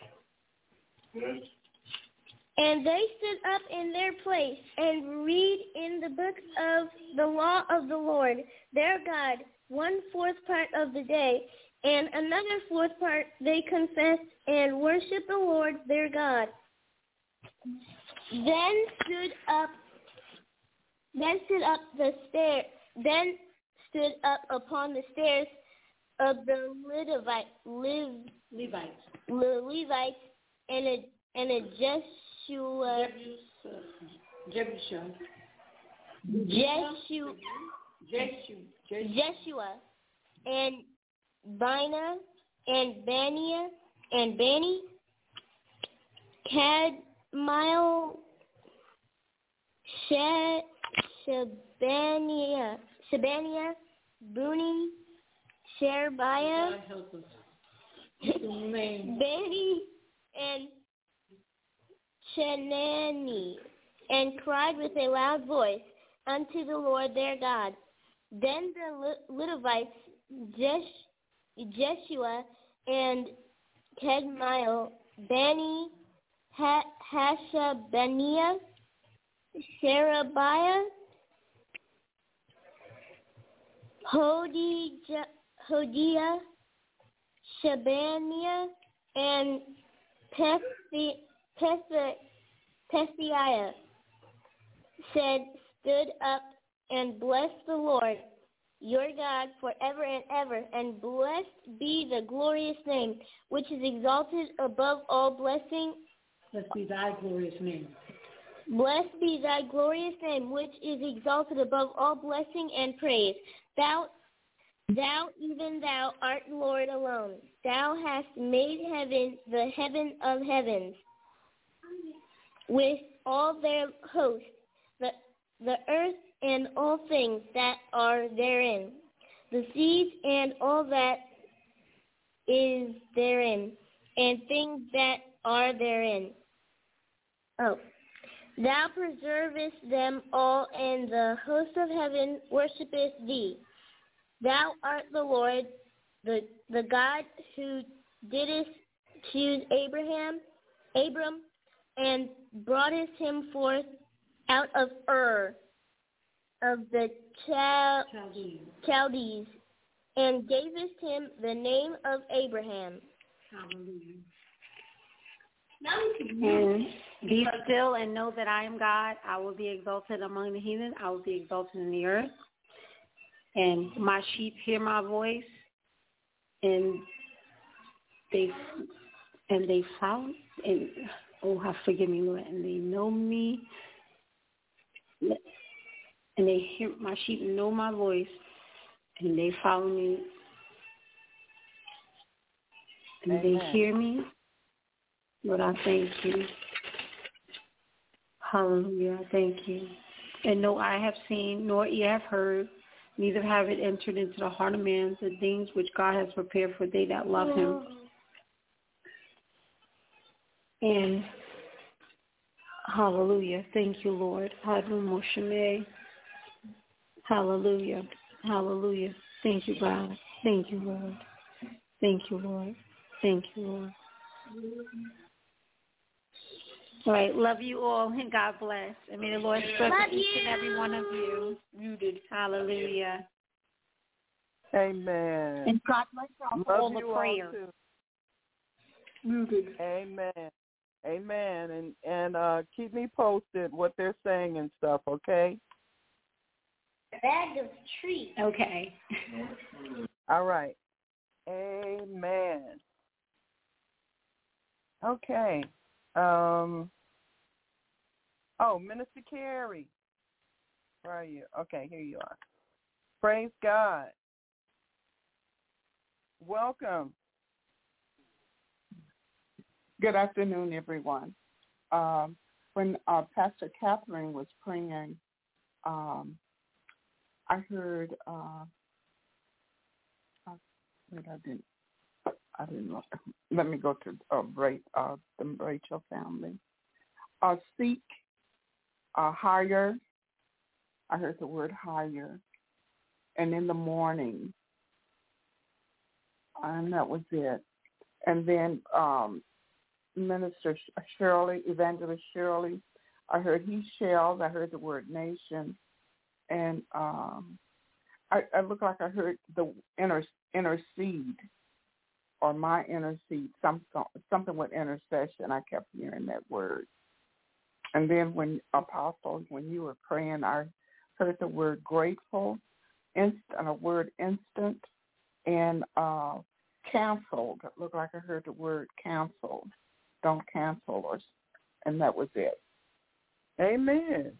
And they stood up in their place and read in the books of the law of the Lord, their God, 1/4 part of the day, and another 4th part they confessed and worshiped the Lord their God. Then stood up upon the stairs of the Levites and a Jeshua and Bina and Bani, Cadmiel, Shebaniah, Buni, Sherebiah, Bani, and Chenani, and cried with a loud voice unto the Lord their God. Then the Levites, Jeshua and Cadmiel, Bani, Hashabaniah, Sherebiah, Hodiah, Shabaniah, and Pethiah stood up and blessed the Lord your God forever and ever, and blessed be the glorious name, which is exalted above all blessing. Blessed be thy glorious name. Blessed be thy glorious name, which is exalted above all blessing and praise. Thou, even thou, art Lord alone. Thou hast made heaven, the heaven of heavens, with all their host, the earth and all things that are therein, the seas and all that is therein, and things that are therein. Oh. Thou preservest them all, and the host of heaven worshipeth thee. Thou art the Lord, the God who didst choose Abram, and broughtest him forth out of Ur of the Chaldees, and gavest him the name of Abraham. Hallelujah. And be still and know that I am God. I will be exalted among the heathen. I will be exalted in the earth. And my sheep hear my voice, and they follow. And forgive me, Lord. And they know me. And they hear my sheep know my voice, and they follow me. And Amen. they hear me. Lord, I thank you. Hallelujah, I thank you. And no eye have seen, nor ear have heard, neither have it entered into the heart of man the things which God has prepared for they that love him. And hallelujah, thank you, Lord. Hallelujah, hallelujah, hallelujah. Thank you, God. Thank you, Lord. Thank you, Lord. Thank you, Lord. All right, love you all, and God bless. And may the Lord strengthen each and every one of you. Muted. Hallelujah. Amen. And God bless you all for all the prayer. Muted. Amen. Amen. And keep me posted what they're saying and stuff, okay? Bag of treats. Okay. All right. Amen. Okay. Minister Carey. Where are you? Okay, here you are. Praise God. Welcome. Good afternoon, everyone. When Pastor Catherine was praying, I heard. I didn't. Let me go to the Rachel family. Seek higher. I heard the word higher, and in the morning, and that was it. And then Minister Shirley, Evangelist Shirley, I heard he shall. I heard the word nation, and I looked like I heard the intercede. Or my intercede, something with intercession. I kept hearing that word. And then when you were praying, I heard the word grateful, a word instant, and canceled. It looked like I heard the word canceled. Don't cancel, and that was it. Amen.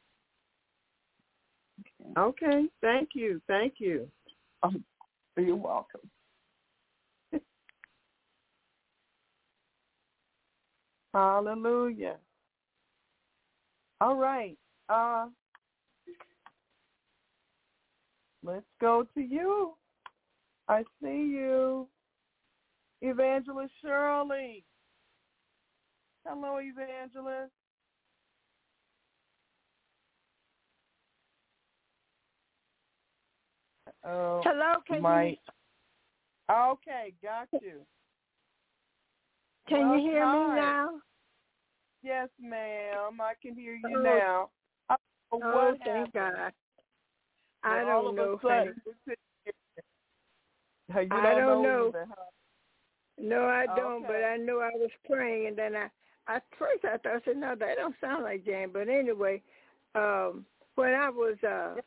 Okay. Thank you. Thank you. You're welcome. Hallelujah. All right. Let's go to you. I see you. Evangelist Shirley. Hello, Evangelist. Hello, can you? Okay, got you. Can you hear me now? Yes, ma'am. I can hear you now. Oh, thank God. I don't know. I don't know. Either, huh? No, I don't. But I know I was praying, and then at first I thought, no, that don't sound like Jan. But anyway, when I was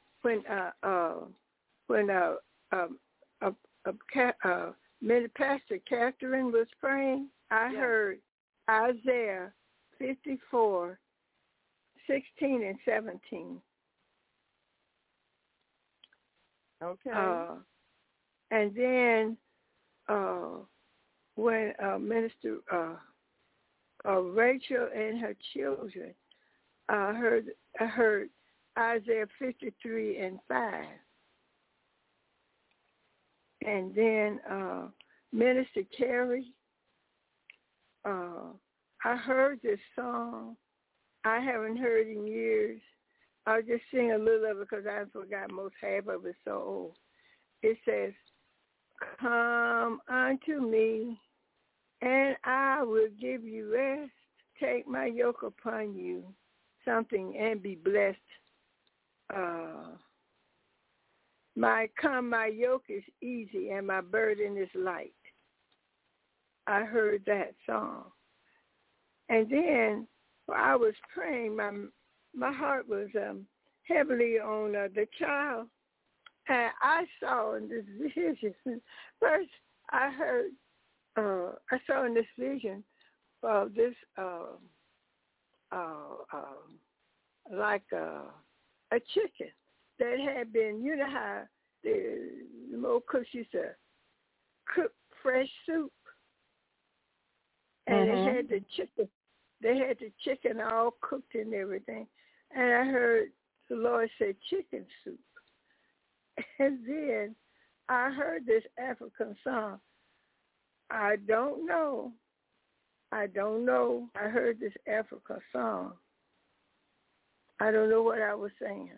Pastor Catherine was praying, I heard Isaiah 54, 16 and 17. Okay. And then when Minister Rachel and her children, I heard Isaiah 53 and 5. And then Minister Carrie, I heard this song. I haven't heard in years. I'll just sing a little of it because I forgot most half of it, so old. It says, "Come unto me, and I will give you rest. Take my yoke upon you, something, and be blessed. My yoke is easy, and my burden is light." I heard that song. And then while I was praying, my heart was heavily on the child. And I saw in this vision, first I saw in this vision this like a chicken that had been, you know how the old cooks used to cook fresh soup, and they had the chicken. They had the chicken all cooked and everything, and I heard the Lord say chicken soup. And then I heard this African song. I don't know. I heard this African song. I don't know what I was saying.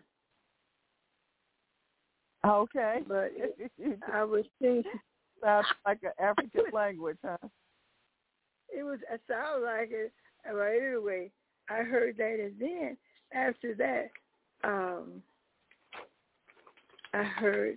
Okay. But I was singing. Sounds like an African language, huh? It sounded like it. But anyway, I heard that, and then after that, I heard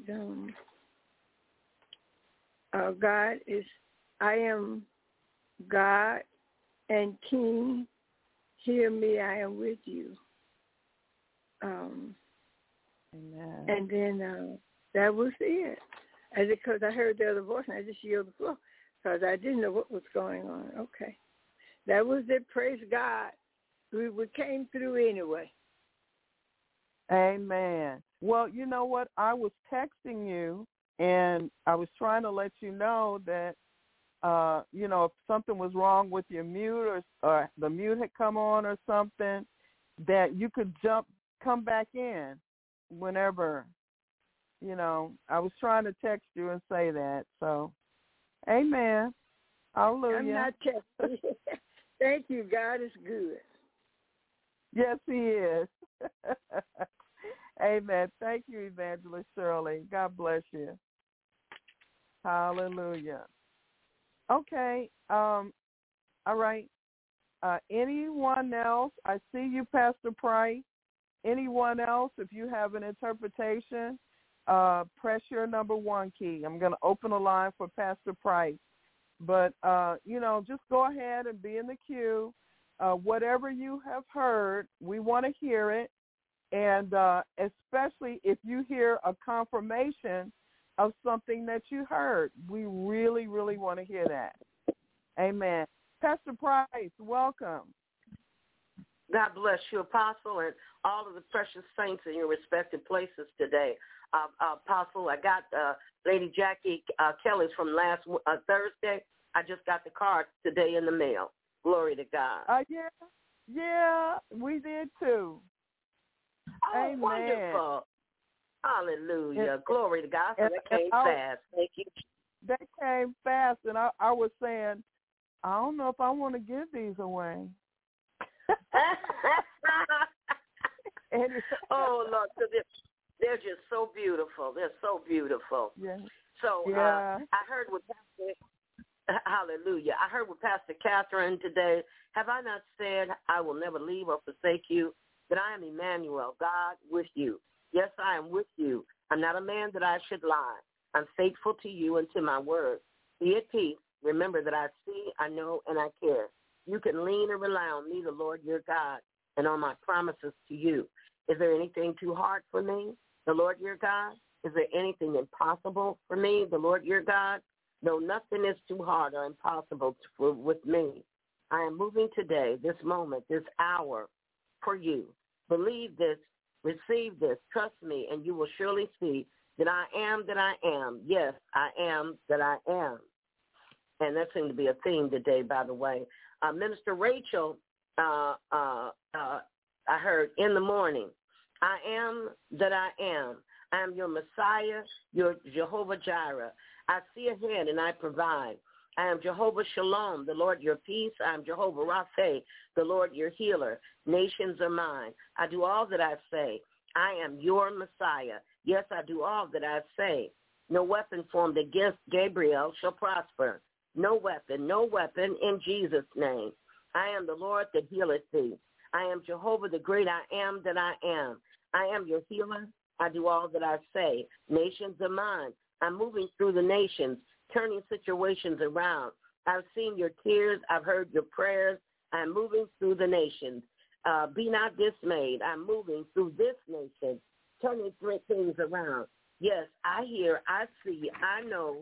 I am God and King, hear me, I am with you. Amen. And then that was it. Because I heard the other voice, and I just yielded the floor because I didn't know what was going on. Okay. That was it. Praise God. We came through anyway. Amen. Well, you know what? I was texting you, and I was trying to let you know that, if something was wrong with your mute or the mute had come on or something, that you could come back in whenever, I was trying to text you and say that. So, amen. Hallelujah. I'm not texting. Thank you. God is good. Yes, he is. Amen. Thank you, Evangelist Shirley. God bless you. Hallelujah. Okay. All right. Anyone else? I see you, Pastor Price. Anyone else? If you have an interpretation, press your number 1 key. I'm going to open a line for Pastor Price. But, just go ahead and be in the queue. Whatever you have heard, we want to hear it. And especially if you hear a confirmation of something that you heard, we really, really want to hear that. Amen. Pastor Price, welcome. God bless you, Apostle, and all of the precious saints in your respective places today. Apostle, I got Lady Jackie Kelly's from last Thursday. I just got the card today in the mail. Glory to God. Yeah, we did too. Oh, Amen. Wonderful. Hallelujah. Glory to God. So that came fast. Thank you. That came fast, and I was saying, I don't know if I want to give these away. Oh, Lord, they're just so beautiful. They're so beautiful. Yeah. So yeah. I heard what Hallelujah. I heard with Pastor Catherine today, have I not said I will never leave or forsake you, that I am Emmanuel, God with you. Yes, I am with you. I'm not a man that I should lie. I'm faithful to you and to my word. Be at peace. Remember that I see, I know, and I care. You can lean and rely on me, the Lord your God, and on my promises to you. Is there anything too hard for me, the Lord your God? Is there anything impossible for me, the Lord your God? No, nothing is too hard or impossible with me. I am moving today, this moment, this hour for you. Believe this, receive this, trust me, and you will surely see that I am that I am. Yes, I am that I am. And that seemed to be a theme today, by the way. Minister Rachel, I heard in the morning, I am that I am. I am your Messiah, your Jehovah Jireh. I see ahead and I provide. I am Jehovah Shalom, the Lord your peace. I am Jehovah Rapha, the Lord your healer. Nations are mine. I do all that I say. I am your Messiah. Yes, I do all that I say. No weapon formed against Gabriel shall prosper. No weapon in Jesus' name. I am the Lord that healeth thee. I am Jehovah, the great I am that I am. I am your healer. I do all that I say. Nations are mine. I'm moving through the nations, turning situations around. I've seen your tears. I've heard your prayers. I'm moving through the nations. Be not dismayed. I'm moving through this nation, turning things around. Yes, I hear, I see, I know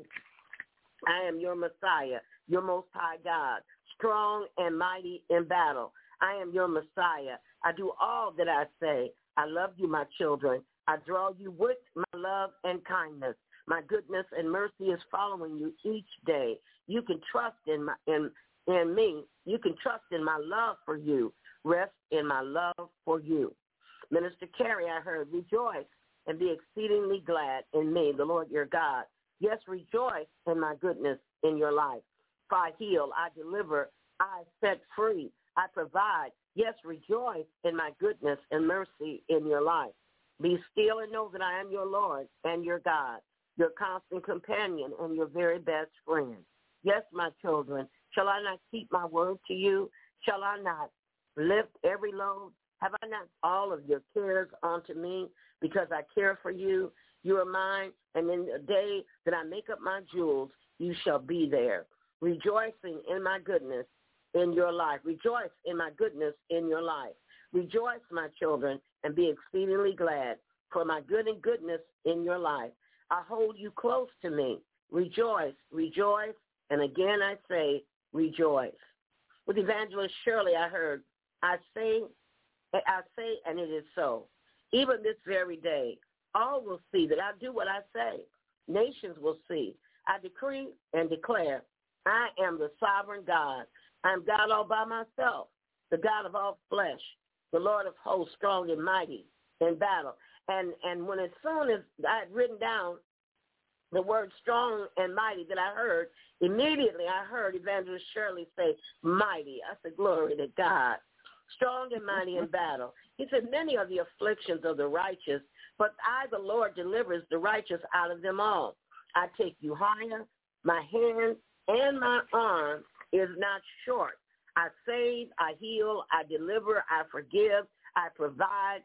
I am your Messiah, your Most High God, strong and mighty in battle. I am your Messiah. I do all that I say. I love you, my children. I draw you with my love and kindness. My goodness and mercy is following you each day. You can trust in me. You can trust in my love for you. Rest in my love for you. Minister Carey, I heard, rejoice and be exceedingly glad in me, the Lord your God. Yes, rejoice in my goodness in your life. For I heal, I deliver, I set free, I provide. Yes, rejoice in my goodness and mercy in your life. Be still and know that I am your Lord and your God, your constant companion and your very best friend. Yes, my children, shall I not keep my word to you? Shall I not lift every load? Have I not all of your cares onto me because I care for you? You are mine, and in the day that I make up my jewels, you shall be there, rejoicing in my goodness in your life. Rejoice in my goodness in your life. Rejoice, my children, and be exceedingly glad for my good and goodness in your life. I hold you close to me. Rejoice, rejoice, and again I say, rejoice. With Evangelist Shirley, I heard, I say, and it is so. Even this very day, all will see that I do what I say. Nations will see. I decree and declare, I am the sovereign God. I am God all by myself, the God of all flesh, the Lord of hosts, strong and mighty in battle. And when as soon as I had written down the word strong and mighty that I heard, immediately I heard Evangelist Shirley say, mighty. I said, glory to God. Strong and mighty in battle. He said, many are the afflictions of the righteous, but I, the Lord, delivers the righteous out of them all. I take you higher. My hand and my arm is not short. I save, I heal, I deliver, I forgive, I provide,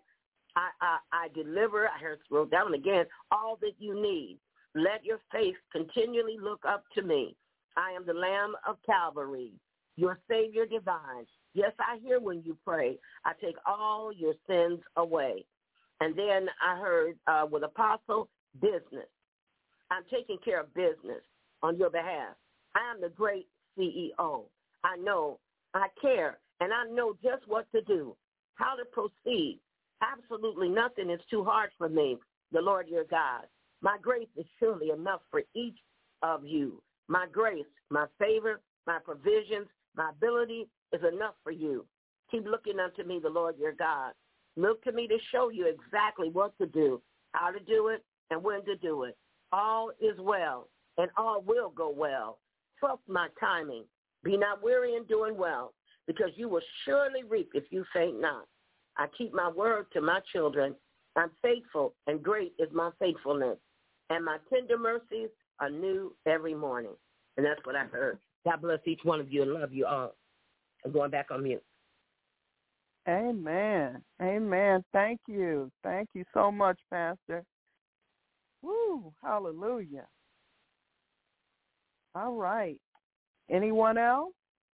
I deliver. I wrote that one again, all that you need. Let your faith continually look up to me. I am the Lamb of Calvary, your Savior divine. Yes, I hear when you pray. I take all your sins away. And then I heard with Apostle, business. I'm taking care of business on your behalf. I am the great CEO. I know, I care, and I know just what to do, how to proceed. Absolutely nothing is too hard for me, the Lord your God. My grace is surely enough for each of you. My grace, my favor, my provisions, my ability is enough for you. Keep looking unto me, the Lord your God. Look to me to show you exactly what to do, how to do it, and when to do it. All is well, and all will go well. Trust my timing. Be not weary in doing well, because you will surely reap if you faint not. I keep my word to my children. I'm faithful, and great is my faithfulness. And my tender mercies are new every morning. And that's what I heard. God bless each one of you and love you all. I'm going back on mute. Amen. Amen. Thank you. Thank you so much, Pastor. Woo, hallelujah. All right. Anyone else?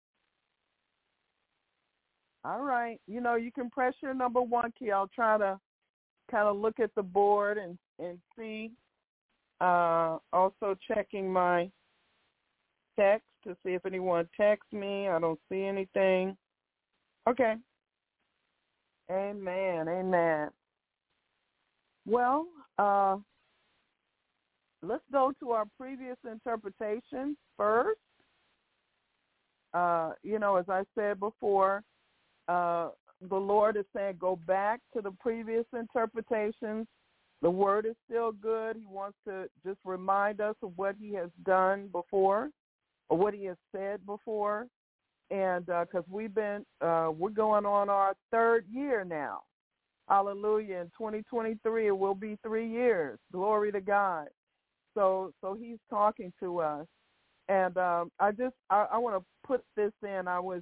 All right. You know, you can press your number 1 key. I'll try to kind of look at the board and see. Also checking my text to see if anyone texts me. I don't see anything. Okay. Amen. Amen. Well, let's go to our previous interpretation first. You know, as I said before, the Lord is saying go back to the previous interpretations. The word is still good. He wants to just remind us of what he has done before or what he has said before. And because we're going on our 3rd year now. Hallelujah. In 2023, it will be 3 years. Glory to God. So he's talking to us. And I want to put this in. I was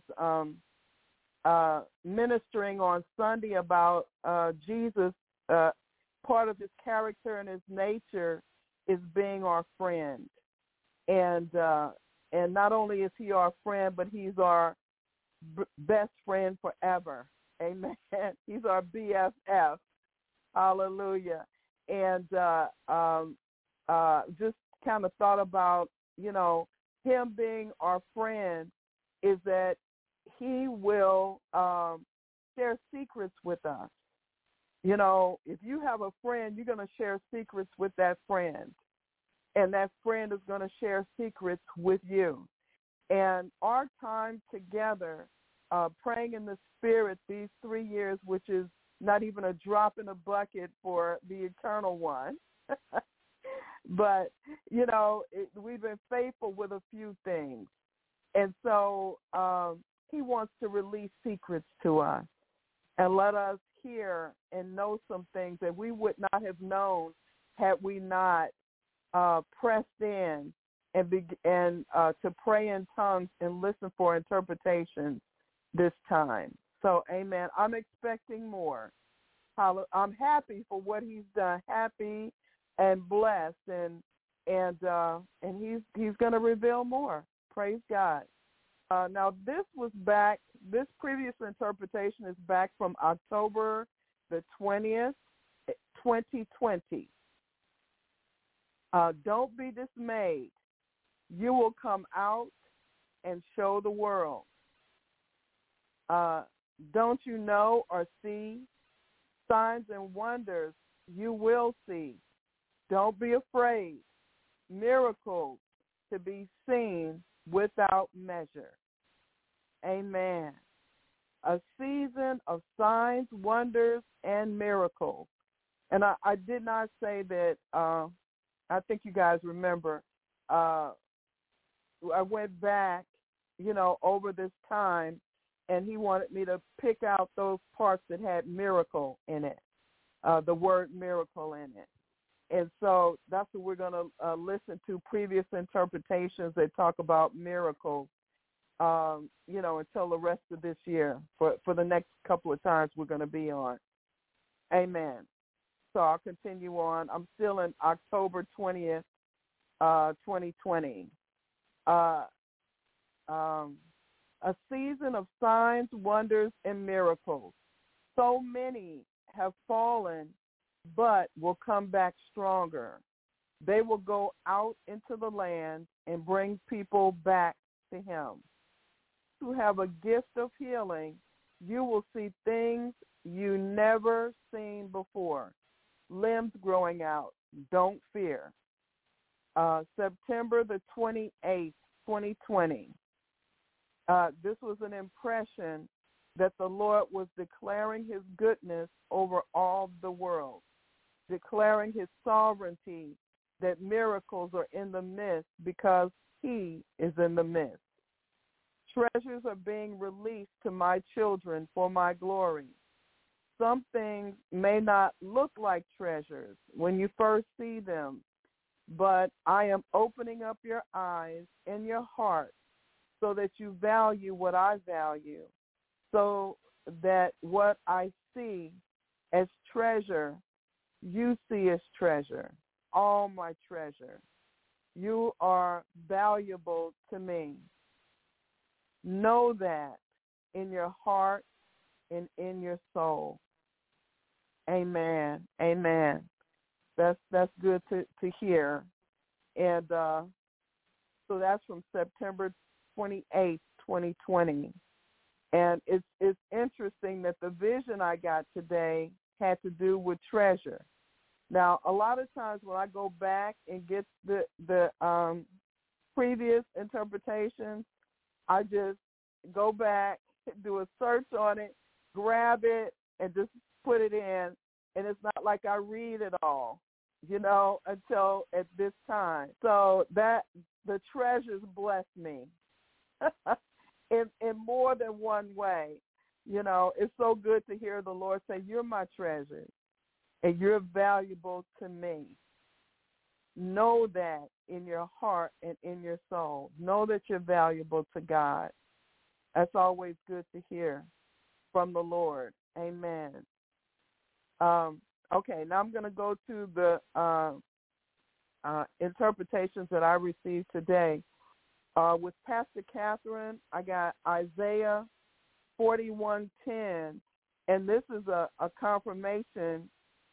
ministering on Sunday about Jesus. Part of his character and his nature is being our friend. And not only is he our friend, but he's our best friend forever. Amen. He's our BFF. Hallelujah. And just kind of thought about, you know, him being our friend is that he will share secrets with us. You know, if you have a friend, you're going to share secrets with that friend. And that friend is going to share secrets with you. And our time together, praying in the Spirit these 3 years, which is not even a drop in a bucket for the eternal one. But, you know, we've been faithful with a few things. And so he wants to release secrets to us and let us hear and know some things that we would not have known had we not pressed in and to pray in tongues and listen for interpretations this time. So, amen. I'm expecting more. I'm happy for what he's done, happy and blessed, and he's going to reveal more. Praise God. Now, this previous interpretation is back from October the 20th, 2020. Don't be dismayed. You will come out and show the world. Don't you know or see signs and wonders you will see? Don't be afraid. Miracles to be seen without measure. Amen. A season of signs, wonders, and miracles. And I did not say that, I think you guys remember, I went back, you know, over this time, and he wanted me to pick out those parts that had miracle in it, the word miracle in it. And so that's what we're going to listen to, previous interpretations that talk about miracles, you know, until the rest of this year for the next couple of times we're going to be on. Amen. So I'll continue on. I'm still in October 20th, 2020. A season of signs, wonders, and miracles. So many have fallen, but will come back stronger. They will go out into the land and bring people back to him. Who have a gift of healing, you will see things you never seen before. Limbs growing out. Don't fear. September the 28th, 2020. This was an impression that the Lord was declaring his goodness over all the world, declaring his sovereignty, that miracles are in the midst because he is in the midst. Treasures are being released to my children for my glory. Some things may not look like treasures when you first see them, but I am opening up your eyes and your heart so that you value what I value, so that what I see as treasure, you see as treasure, all my treasure. You are valuable to me. Know that in your heart and in your soul. Amen. Amen. That's good to hear. And so that's from September 28th, 2020. And it's interesting that the vision I got today had to do with treasure. Now, a lot of times when I go back and get the previous interpretations, I just go back, do a search on it, grab it, and just put it in. And it's not like I read it all, until at this time. So that the treasures bless me in more than one way. It's so good to hear the Lord say, you're my treasure and you're valuable to me. Know that in your heart and in your soul. Know that you're valuable to God. That's always good to hear from the Lord. Amen. Okay, now I'm going to go to the interpretations that I received today. With Pastor Catherine, I got Isaiah 41:10, and this is a confirmation.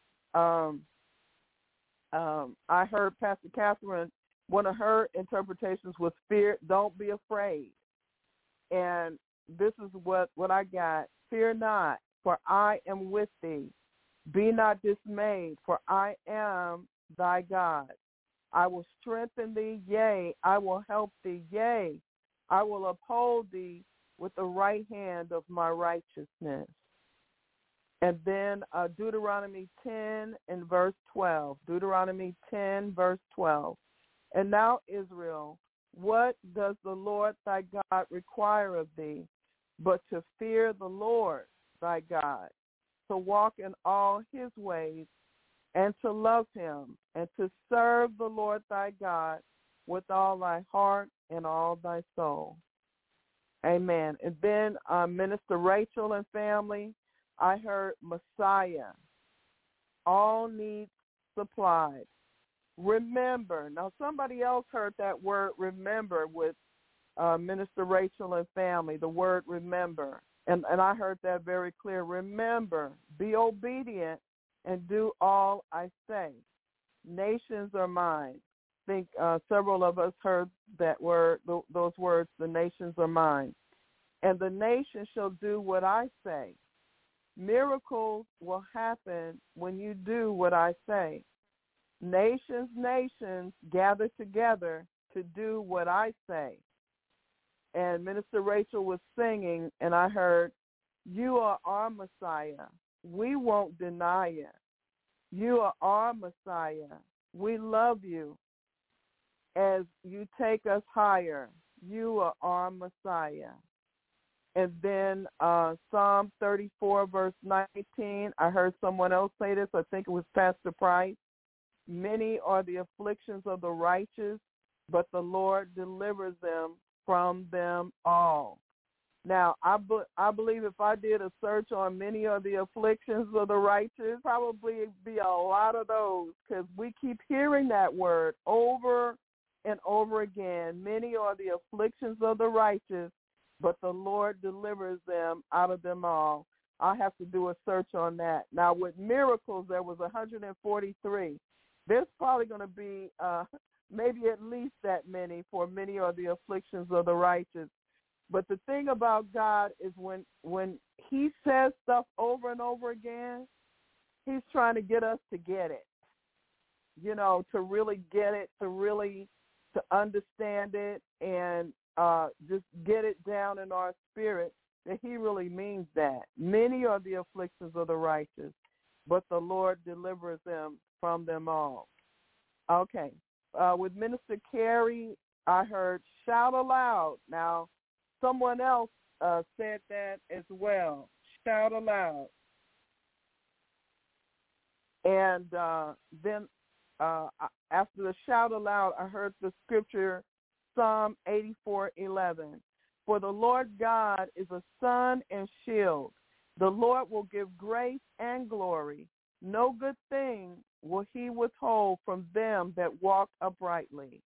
I heard Pastor Catherine, one of her interpretations was fear, don't be afraid. And this is what I got. Fear not, for I am with thee. Be not dismayed, for I am thy God. I will strengthen thee, yea, I will help thee, yea, I will uphold thee with the right hand of my righteousness. And then Deuteronomy 10 and verse 12. Deuteronomy 10, verse 12. And now, Israel, what does the Lord thy God require of thee, but to fear the Lord thy God, to walk in all his ways, and to love him, and to serve the Lord thy God with all thy heart and all thy soul. Amen. And then Minister Rachel and family, I heard Messiah, all needs supplied. Remember. Now somebody else heard that word remember with Minister Rachel and family, the word remember. And I heard that very clear. Remember, be obedient, and do all I say. Nations are mine. I think several of us heard that word, those words, the nations are mine. And the nations shall do what I say. Miracles will happen when you do what I say. Nations gather together to do what I say. And Minister Rachel was singing, and I heard, you are our Messiah. We won't deny it. You are our Messiah. We love you as you take us higher. You are our Messiah. And then Psalm 34, verse 19, I heard someone else say this. I think it was Pastor Price. Many are the afflictions of the righteous, but the Lord delivers them from them all. Now, I believe if I did a search on many of the afflictions of the righteous, probably be a lot of those, because we keep hearing that word over and over again. Many are the afflictions of the righteous, but the Lord delivers them out of them all. I'll have to do a search on that. Now, with miracles, there was 143. There's probably going to be maybe at least that many for many are the afflictions of the righteous. But the thing about God is when he says stuff over and over again, he's trying to get us to get it, to really get it, to understand it, and just get it down in our spirit that he really means that. Many are the afflictions of the righteous, but the Lord delivers them from them all. Okay. With Minister Carey, I heard shout aloud. Now, someone else said that as well. Shout aloud. And then after the shout aloud, I heard the scripture, Psalm 84:11. For the Lord God is a sun and shield. The Lord will give grace and glory. No good thing will he withhold from them that walk uprightly.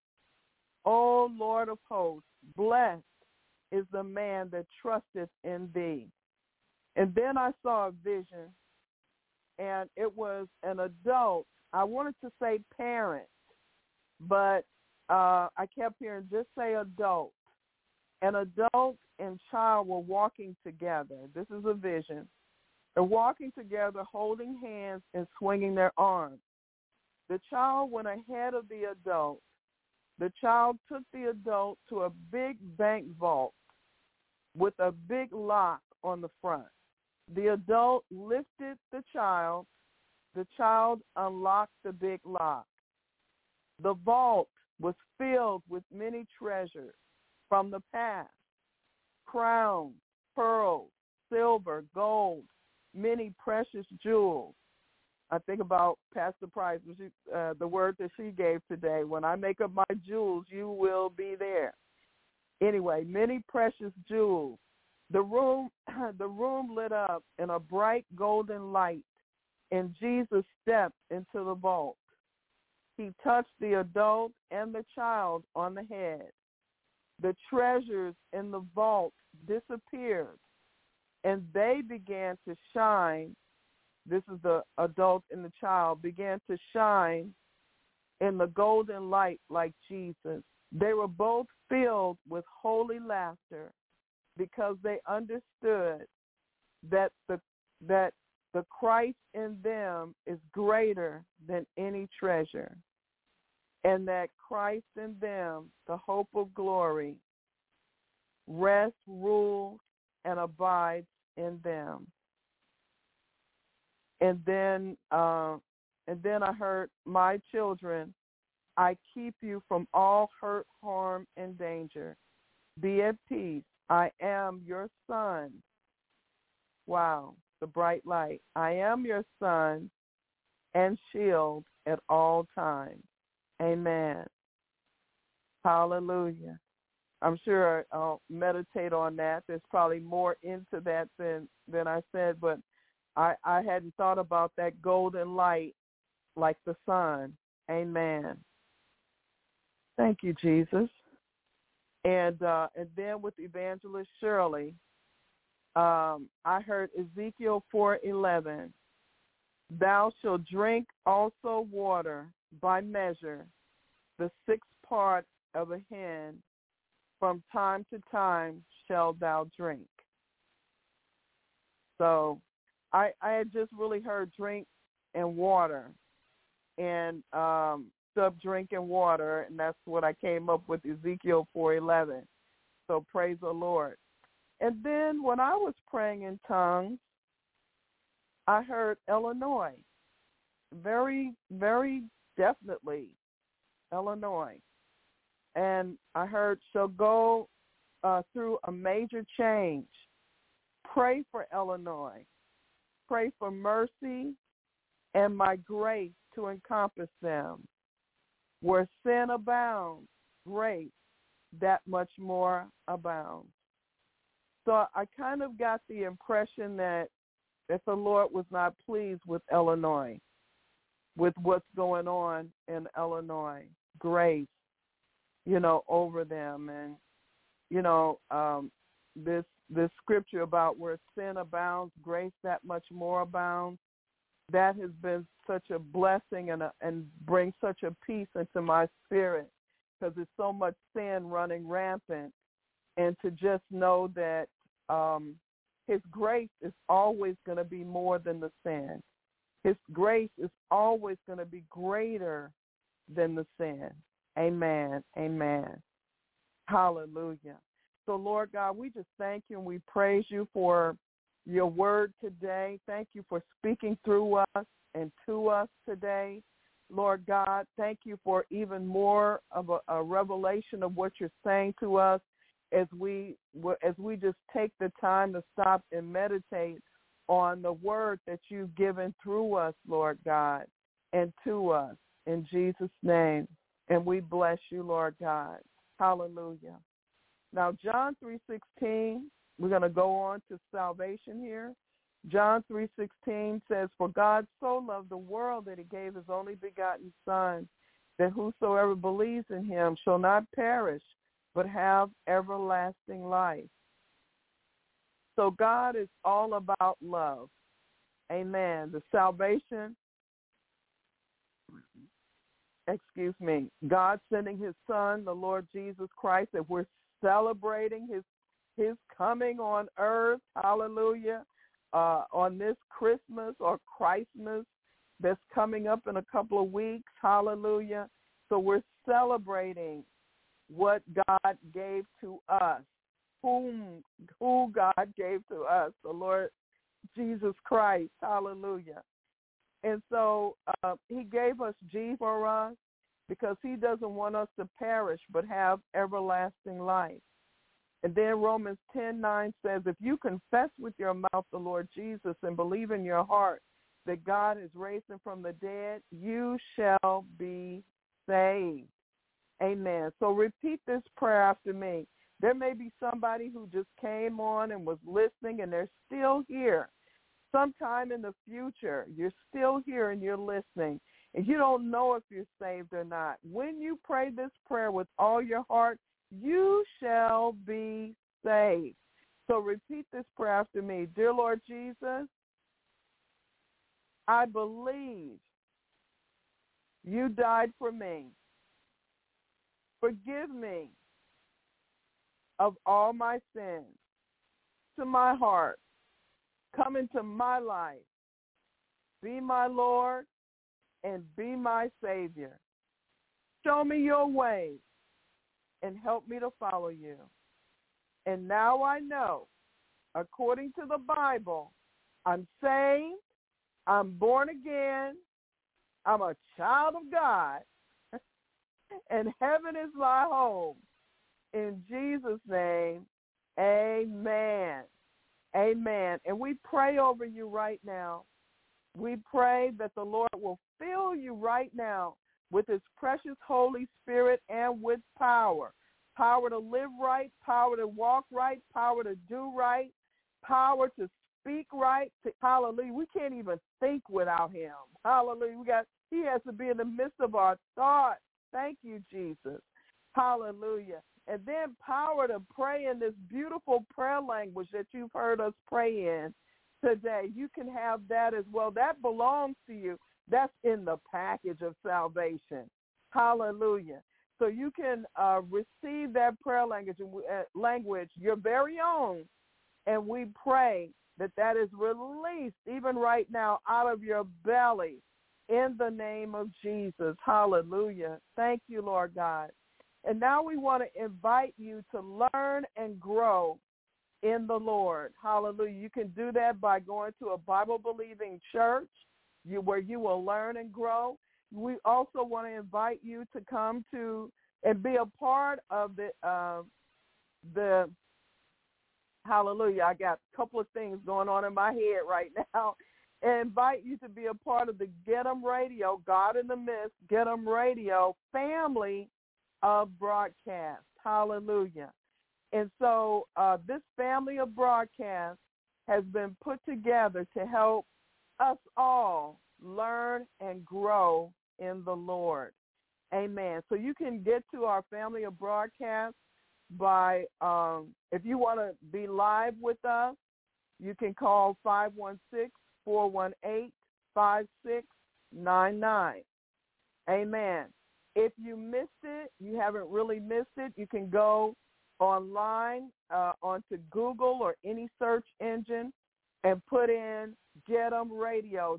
O Lord of hosts, blessed is the man that trusteth in thee. And then I saw a vision, and it was an adult. I wanted to say parent, but I kept hearing just say adult. An adult and child were walking together. This is a vision. They're walking together, holding hands and swinging their arms. The child went ahead of the adult. The child took the adult to a big bank vault with a big lock on the front. The adult lifted the child. The child unlocked the big lock. The vault was filled with many treasures from the past: crowns, pearls, silver, gold, many precious jewels. I think about Pastor Price, the word that she gave today. When I make up my jewels, you will be there. Anyway, many precious jewels. The room lit up in a bright golden light, and Jesus stepped into the vault. He touched the adult and the child on the head. The treasures in the vault disappeared, and they began to shine. This is the adult and the child began to shine in the golden light like Jesus. They were both filled with holy laughter because they understood that the Christ in them is greater than any treasure, and that Christ in them, the hope of glory, rests, rules, and abides in them. And then I heard, my children, I keep you from all hurt, harm, and danger. Be at peace. I am your son. Wow, the bright light. I am your son and shield at all times. Amen. Hallelujah. I'm sure I'll meditate on that. There's probably more into that than I said, but I hadn't thought about that golden light like the sun. Amen. Thank you, Jesus. And then with Evangelist Shirley, I heard Ezekiel 4:11. Thou shalt drink also water by measure, the 6th part of a hin. From time to time shalt thou drink. So I had just really heard drink and water, and stop drinking water, and that's what I came up with, Ezekiel 4:11. So praise the Lord. And then when I was praying in tongues, I heard Illinois, very, very definitely Illinois. And I heard, shall go through a major change. Pray for Illinois. Pray for mercy and my grace to encompass them. Where sin abounds, grace that much more abounds. So I kind of got the impression that the Lord was not pleased with Illinois, with what's going on in Illinois. Grace, over them. And, this scripture about where sin abounds, grace that much more abounds, that has been such a blessing and brings such a peace into my spirit, because there's so much sin running rampant. And to just know that his grace is always going to be more than the sin. His grace is always going to be greater than the sin. Amen. Amen. Hallelujah. So, Lord God, we just thank you and we praise you for your word today. Thank you for speaking through us and to us today. Lord God, thank you for even more of a revelation of what you're saying to us as we just take the time to stop and meditate on the word that you've given through us, Lord God, and to us. in Jesus' name. And we bless you, Lord God. Hallelujah. Now, John 3:16, we're going to go on to salvation here. John 3:16 says, "For God so loved the world that he gave his only begotten Son, that whosoever believes in him shall not perish, but have everlasting life." So God is all about love. Amen. The salvation, God sending his Son, the Lord Jesus Christ, that we're celebrating his coming on earth, hallelujah, on this Christmas or Christmas that's coming up in a couple of weeks, hallelujah. So we're celebrating what God gave to us, who God gave to us, the Lord Jesus Christ, hallelujah. And so he gave us Jesus for us because he doesn't want us to perish but have everlasting life. And then Romans 10:9 says, "If you confess with your mouth the Lord Jesus and believe in your heart that God has raised him from the dead, you shall be saved." Amen. So repeat this prayer after me. There may be somebody who just came on and was listening and they're still here. Sometime in the future, you're still here and you're listening, and you don't know if you're saved or not. When you pray this prayer with all your heart, you shall be saved. So repeat this prayer after me. Dear Lord Jesus, I believe you died for me. Forgive me of all my sins. To my heart, come into my life. Be my Lord and be my Savior. Show me your ways and help me to follow you. And now I know, according to the Bible, I'm saved, I'm born again, I'm a child of God, and heaven is my home. In Jesus' name, amen. Amen. And we pray over you right now. We pray that the Lord will fill you right now with his precious Holy Spirit and with power. Power to live right, power to walk right, power to do right, power to speak right. Hallelujah. We can't even think without him. Hallelujah. He has to be in the midst of our thoughts. Thank you, Jesus. Hallelujah. And then power to pray in this beautiful prayer language that you've heard us pray in today. You can have that as well. That belongs to you. That's in the package of salvation. Hallelujah. So you can receive that prayer language, your very own, and we pray that that is released even right now out of your belly in the name of Jesus. Hallelujah. Thank you, Lord God. And now we want to invite you to learn and grow in the Lord. Hallelujah. You can do that by going to a Bible-believing church where you will learn and grow. We also want to invite you to come to and be a part of the hallelujah. I got a couple of things going on in my head right now. And invite you to be a part of the Get 'em Radio, God in the Midst, Get 'em Radio family of broadcast. Hallelujah. And so this family of broadcast has been put together to help us all learn and grow in the Lord. Amen. So you can get to our family of broadcast by, if you want to be live with us, you can call 516-418-5699. Amen. If you missed it, you haven't really missed it, you can go online onto Google or any search engine and put in Get 'em Radio,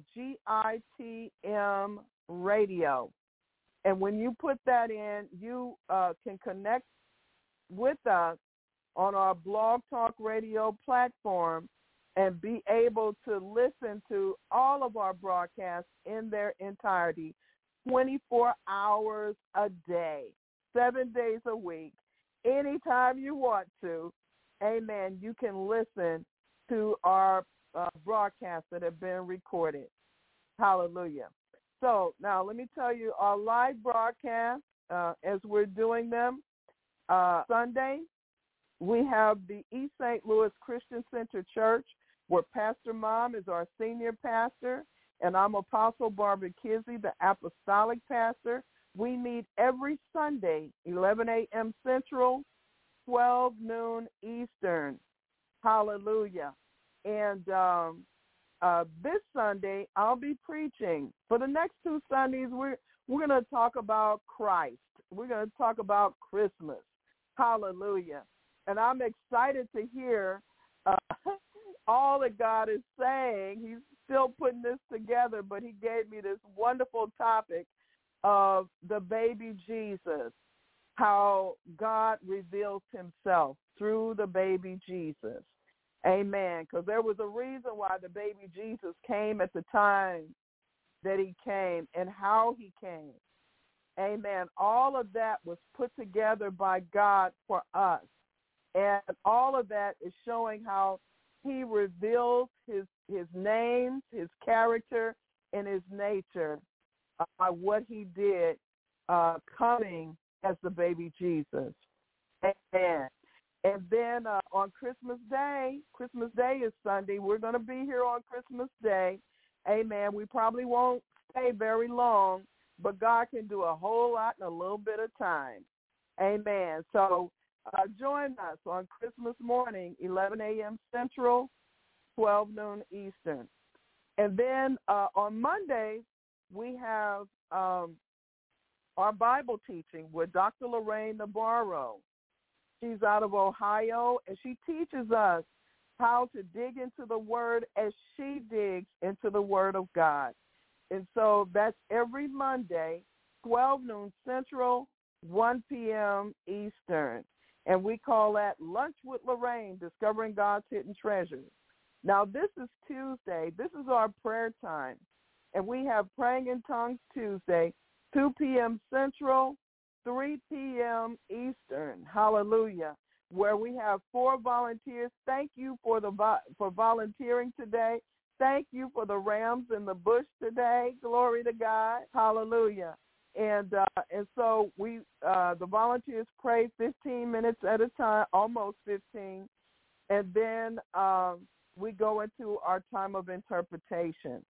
GITM Radio. And when you put that in, you can connect with us on our Blog Talk Radio platform and be able to listen to all of our broadcasts in their entirety, 24 hours a day, 7 days a week, anytime you want to. Amen. You can listen to our broadcasts that have been recorded. Hallelujah. So now let me tell you our live broadcast as we're doing them. Sunday, we have the East St. Louis Christian Center Church, where Pastor Mom is our senior pastor, and I'm Apostle Barbara Kizzy, the apostolic pastor. We meet every Sunday, 11 a.m. Central, 12 noon Eastern. Hallelujah. And this Sunday, I'll be preaching. For the next 2 Sundays, we're going to talk about Christ. We're going to talk about Christmas. Hallelujah. And I'm excited to hear all that God is saying. He's still putting this together, but he gave me this wonderful topic of the baby Jesus, how God reveals himself through the baby Jesus. Amen. Because there was a reason why the baby Jesus came at the time that he came and how he came. Amen. All of that was put together by God for us. And all of that is showing how he reveals his name, his character, and his nature by what he did coming as the baby Jesus. Amen. And then on Christmas Day is Sunday. We're going to be here on Christmas Day. Amen. We probably won't stay very long, but God can do a whole lot in a little bit of time. Amen. So join us on Christmas morning, 11 a.m. Central, 12 noon Eastern. And then on Mondays, we have our Bible teaching with Dr. Lorraine Navarro. She's out of Ohio, and she teaches us how to dig into the Word as she digs into the Word of God. And so that's every Monday, 12 noon Central, 1 p.m. Eastern. And we call that Lunch with Lorraine, Discovering God's Hidden Treasures. Now, this is Tuesday. This is our prayer time. And we have Praying in Tongues Tuesday, 2 p.m. Central, 3 p.m. Eastern. Hallelujah. Where we have 4 volunteers. Thank you for volunteering today. Thank you for the rams in the bush today. Glory to God. Hallelujah. And so we the volunteers pray 15 minutes at a time, almost 15, and then we go into our time of interpretation.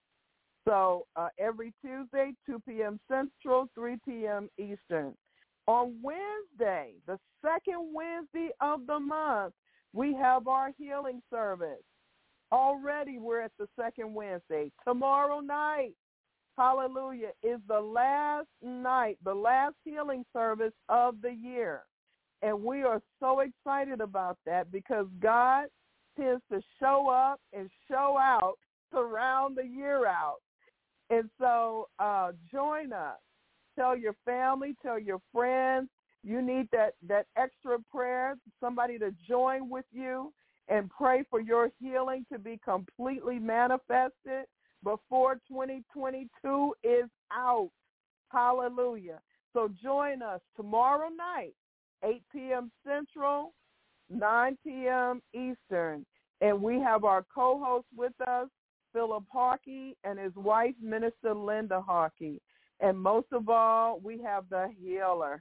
So every Tuesday, 2 p.m. Central, 3 p.m. Eastern. On Wednesday, the second Wednesday of the month, we have our healing service. Already we're at the second Wednesday. Tomorrow night, hallelujah, is the last night, the last healing service of the year. And we are so excited about that because God tends to show up and show out to round the year out. And so join us. Tell your family, tell your friends. You need that extra prayer, somebody to join with you and pray for your healing to be completely manifested before 2022 is out. Hallelujah. So join us tomorrow night, 8 p.m. Central, 9 p.m. Eastern. And we have our co-host with us, Philip Harkey, and his wife, Minister Linda Harkey. And most of all, we have the healer.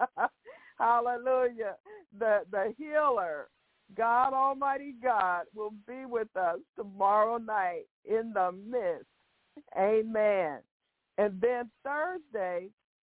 Hallelujah. The healer, God Almighty God, will be with us tomorrow night in the midst. Amen. And then Thursday,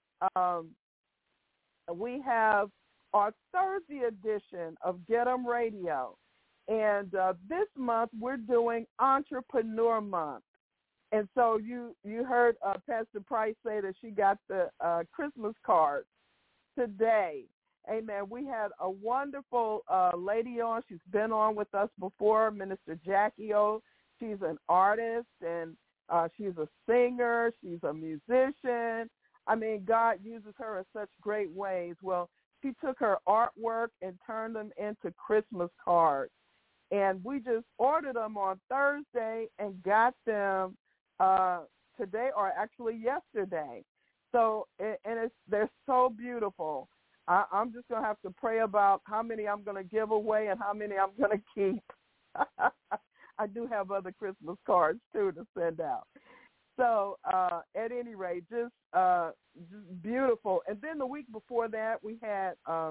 we have our Thursday edition of Get 'em Radio. And this month, we're doing Entrepreneur Month. And so you heard Pastor Price say that she got the Christmas cards today. Amen. We had a wonderful lady on. She's been on with us before, Minister Jackie O. She's an artist, and she's a singer. She's a musician. I mean, God uses her in such great ways. Well, she took her artwork and turned them into Christmas cards. And we just ordered them on Thursday and got them today, or actually yesterday. So, and they're so beautiful. I'm just going to have to pray about how many I'm going to give away and how many I'm going to keep. I do have other Christmas cards, too, to send out. So at any rate, just beautiful. And then the week before that, we had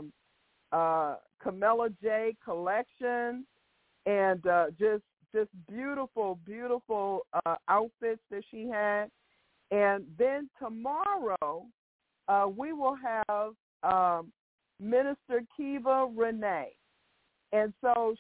Camilla J Collection, and just beautiful, beautiful outfits that she had. And then tomorrow, we will have Minister Kiva Renee. And so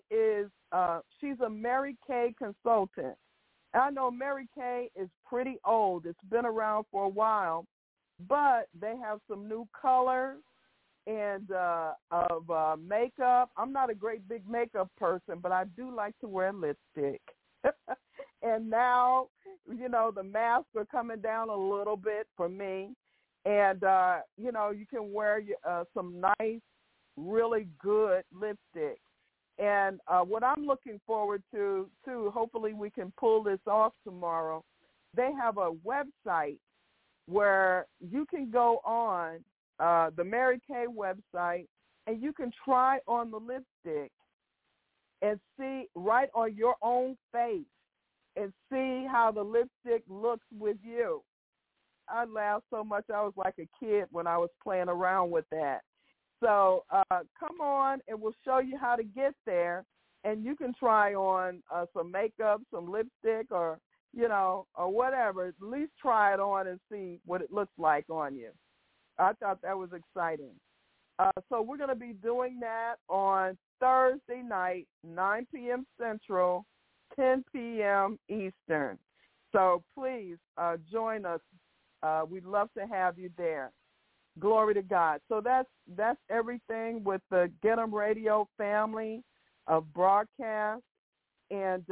she's a Mary Kay consultant. I know Mary Kay is pretty old. It's been around for a while, but they have some new colors and of makeup. I'm not a great big makeup person, but I do like to wear lipstick. And now, the masks are coming down a little bit for me. And, you can wear some nice, really good lipstick. And what I'm looking forward to, too, hopefully we can pull this off tomorrow, they have a website where you can go on the Mary Kay website, and you can try on the lipstick and see right on your own face and see how the lipstick looks with you. I laughed so much. I was like a kid when I was playing around with that. So come on, and we'll show you how to get there, and you can try on some makeup, some lipstick, or whatever. At least try it on and see what it looks like on you. I thought that was exciting. So we're going to be doing that on Thursday night, 9 p.m. Central, 10 p.m. Eastern. So please join us. We'd love to have you there. Glory to God. So that's everything with the Get 'em Radio family of broadcast. And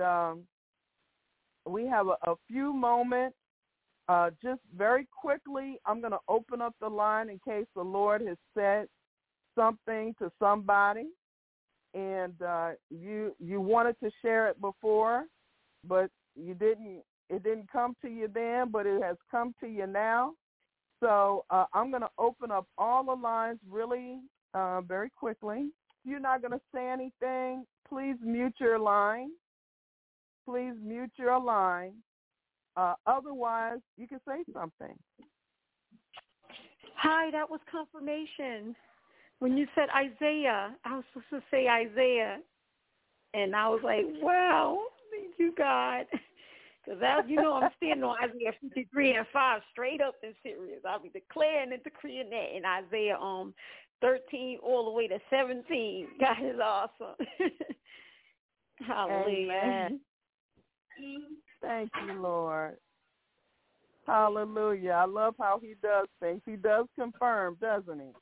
we have a few moments. Just very quickly, I'm going to open up the line in case the Lord has said something to somebody. And you wanted to share it before, but it didn't come to you then, but it has come to you now. So I'm going to open up all the lines really very quickly. If you're not going to say anything, please mute your line. Please mute your line. Otherwise, you can say something. Hi, that was confirmation. When you said Isaiah, I was supposed to say Isaiah. And I was like, wow, thank you, God. Because, I'm standing on Isaiah 53:5 straight up and serious. I'll be declaring and decreeing that in Isaiah 13 all the way to 17. God is awesome. Hallelujah. Amen. Thank you, Lord. Hallelujah. I love how he does things. He does confirm, doesn't he?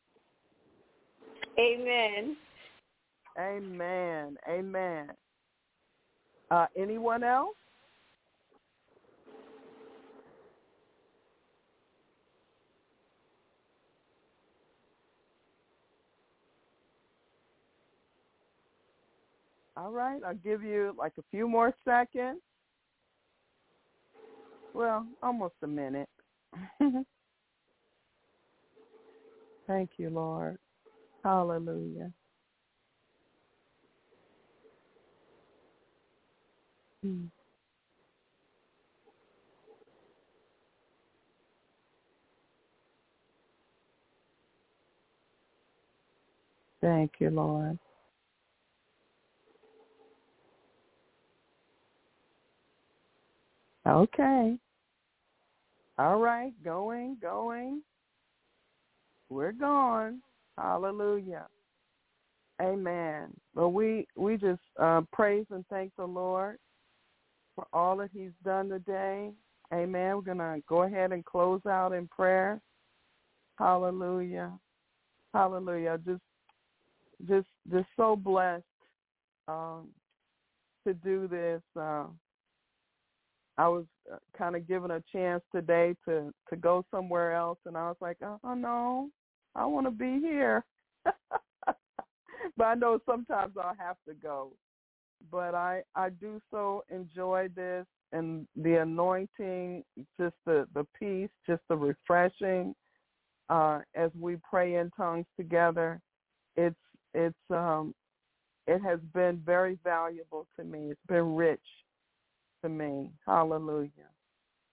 Amen. Amen. Amen. Anyone else? All right, I'll give you like a few more seconds. Well, almost a minute. Thank you, Lord. Hallelujah. Thank you, Lord. Okay. All right, going. We're gone. Hallelujah. Amen. Well, we just praise and thank the Lord for all that he's done today. Amen. We're going to go ahead and close out in prayer. Hallelujah. Hallelujah. Just so blessed to do this. I was kind of given a chance today to go somewhere else, and I was like, oh no, I want to be here. But I know sometimes I'll have to go. But I do so enjoy this, and the anointing, just the peace, just the refreshing as we pray in tongues together. It has been very valuable to me. It's been rich to me. Hallelujah.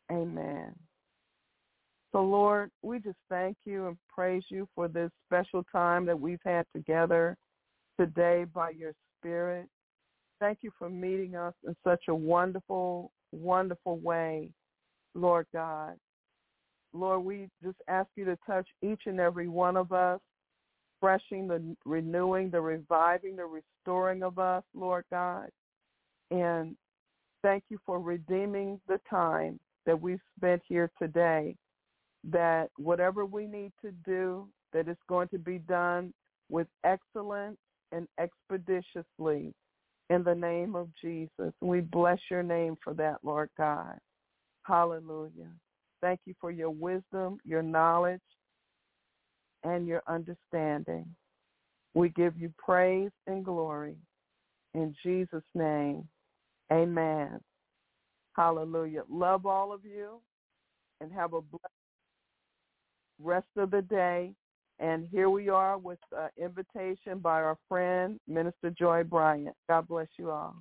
Amen. So, Lord, we just thank you and praise you for this special time that we've had together today by your Spirit. Thank you for meeting us in such a wonderful, wonderful way, Lord God. Lord, we just ask you to touch each and every one of us, refreshing, the renewing, the reviving, the restoring of us, Lord God. And thank you for redeeming the time that we've spent here today, that whatever we need to do, that it's going to be done with excellence and expeditiously in the name of Jesus. We bless your name for that, Lord God. Hallelujah. Thank you for your wisdom, your knowledge, and your understanding. We give you praise and glory. In Jesus' name, amen. Hallelujah. Love all of you and have a blessed rest of the day. And here we are with an invitation by our friend, Minister Joy Bryant. God bless you all.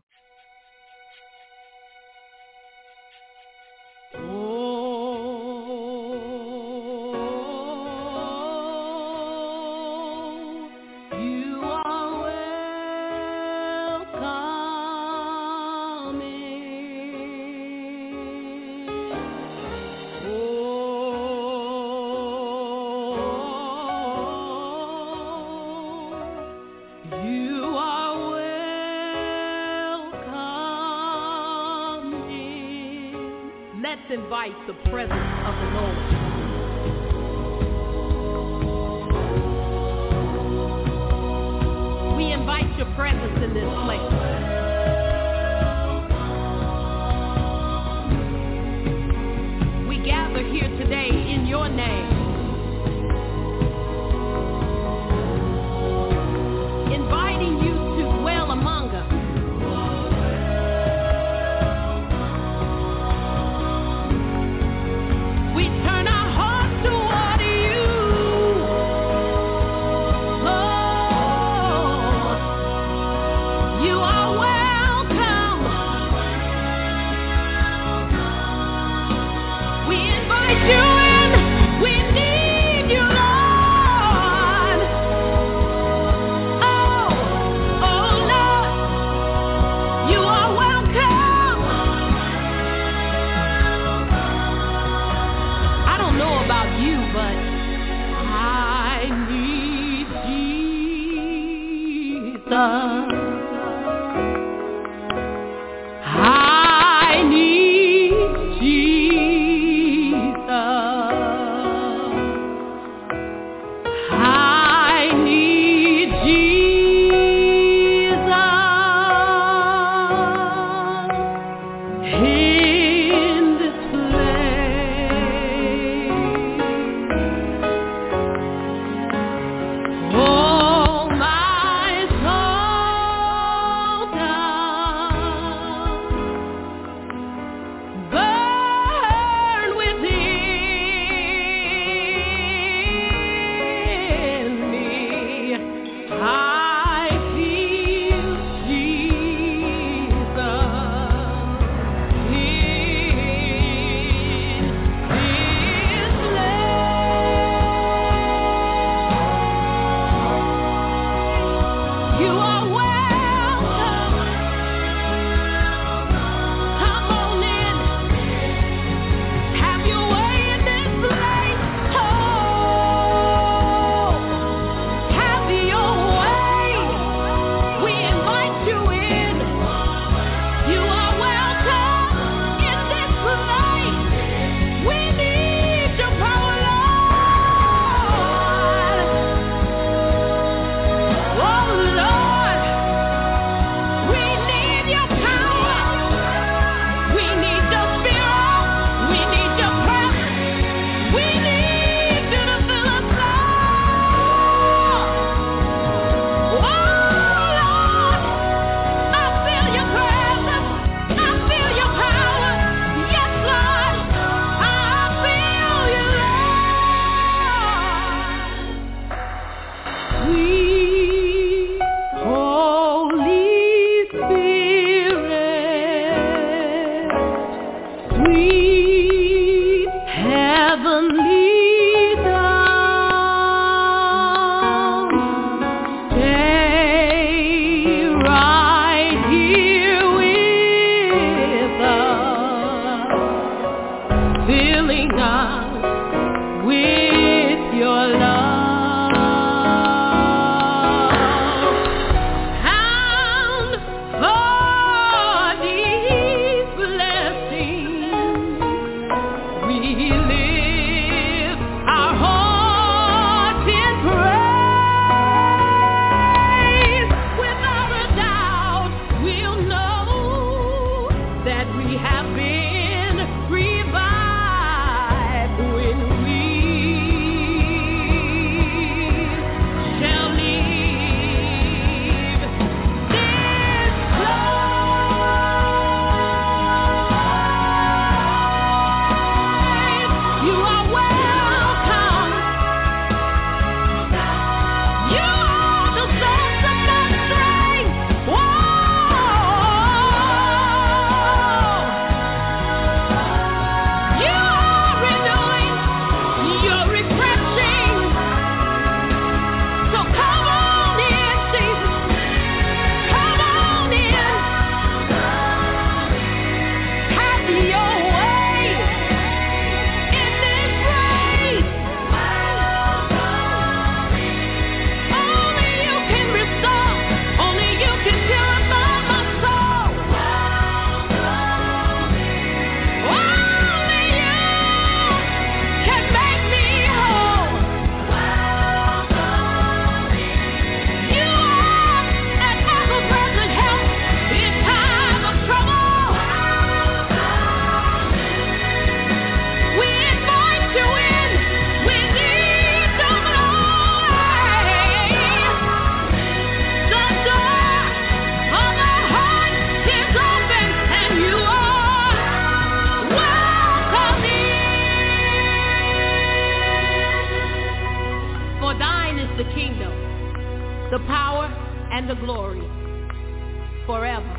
Let's invite the presence of the Lord. We invite your presence in this place. We gather here today in your name, inviting you to dwell among us. Oh, my soul. the power, and the glory forever.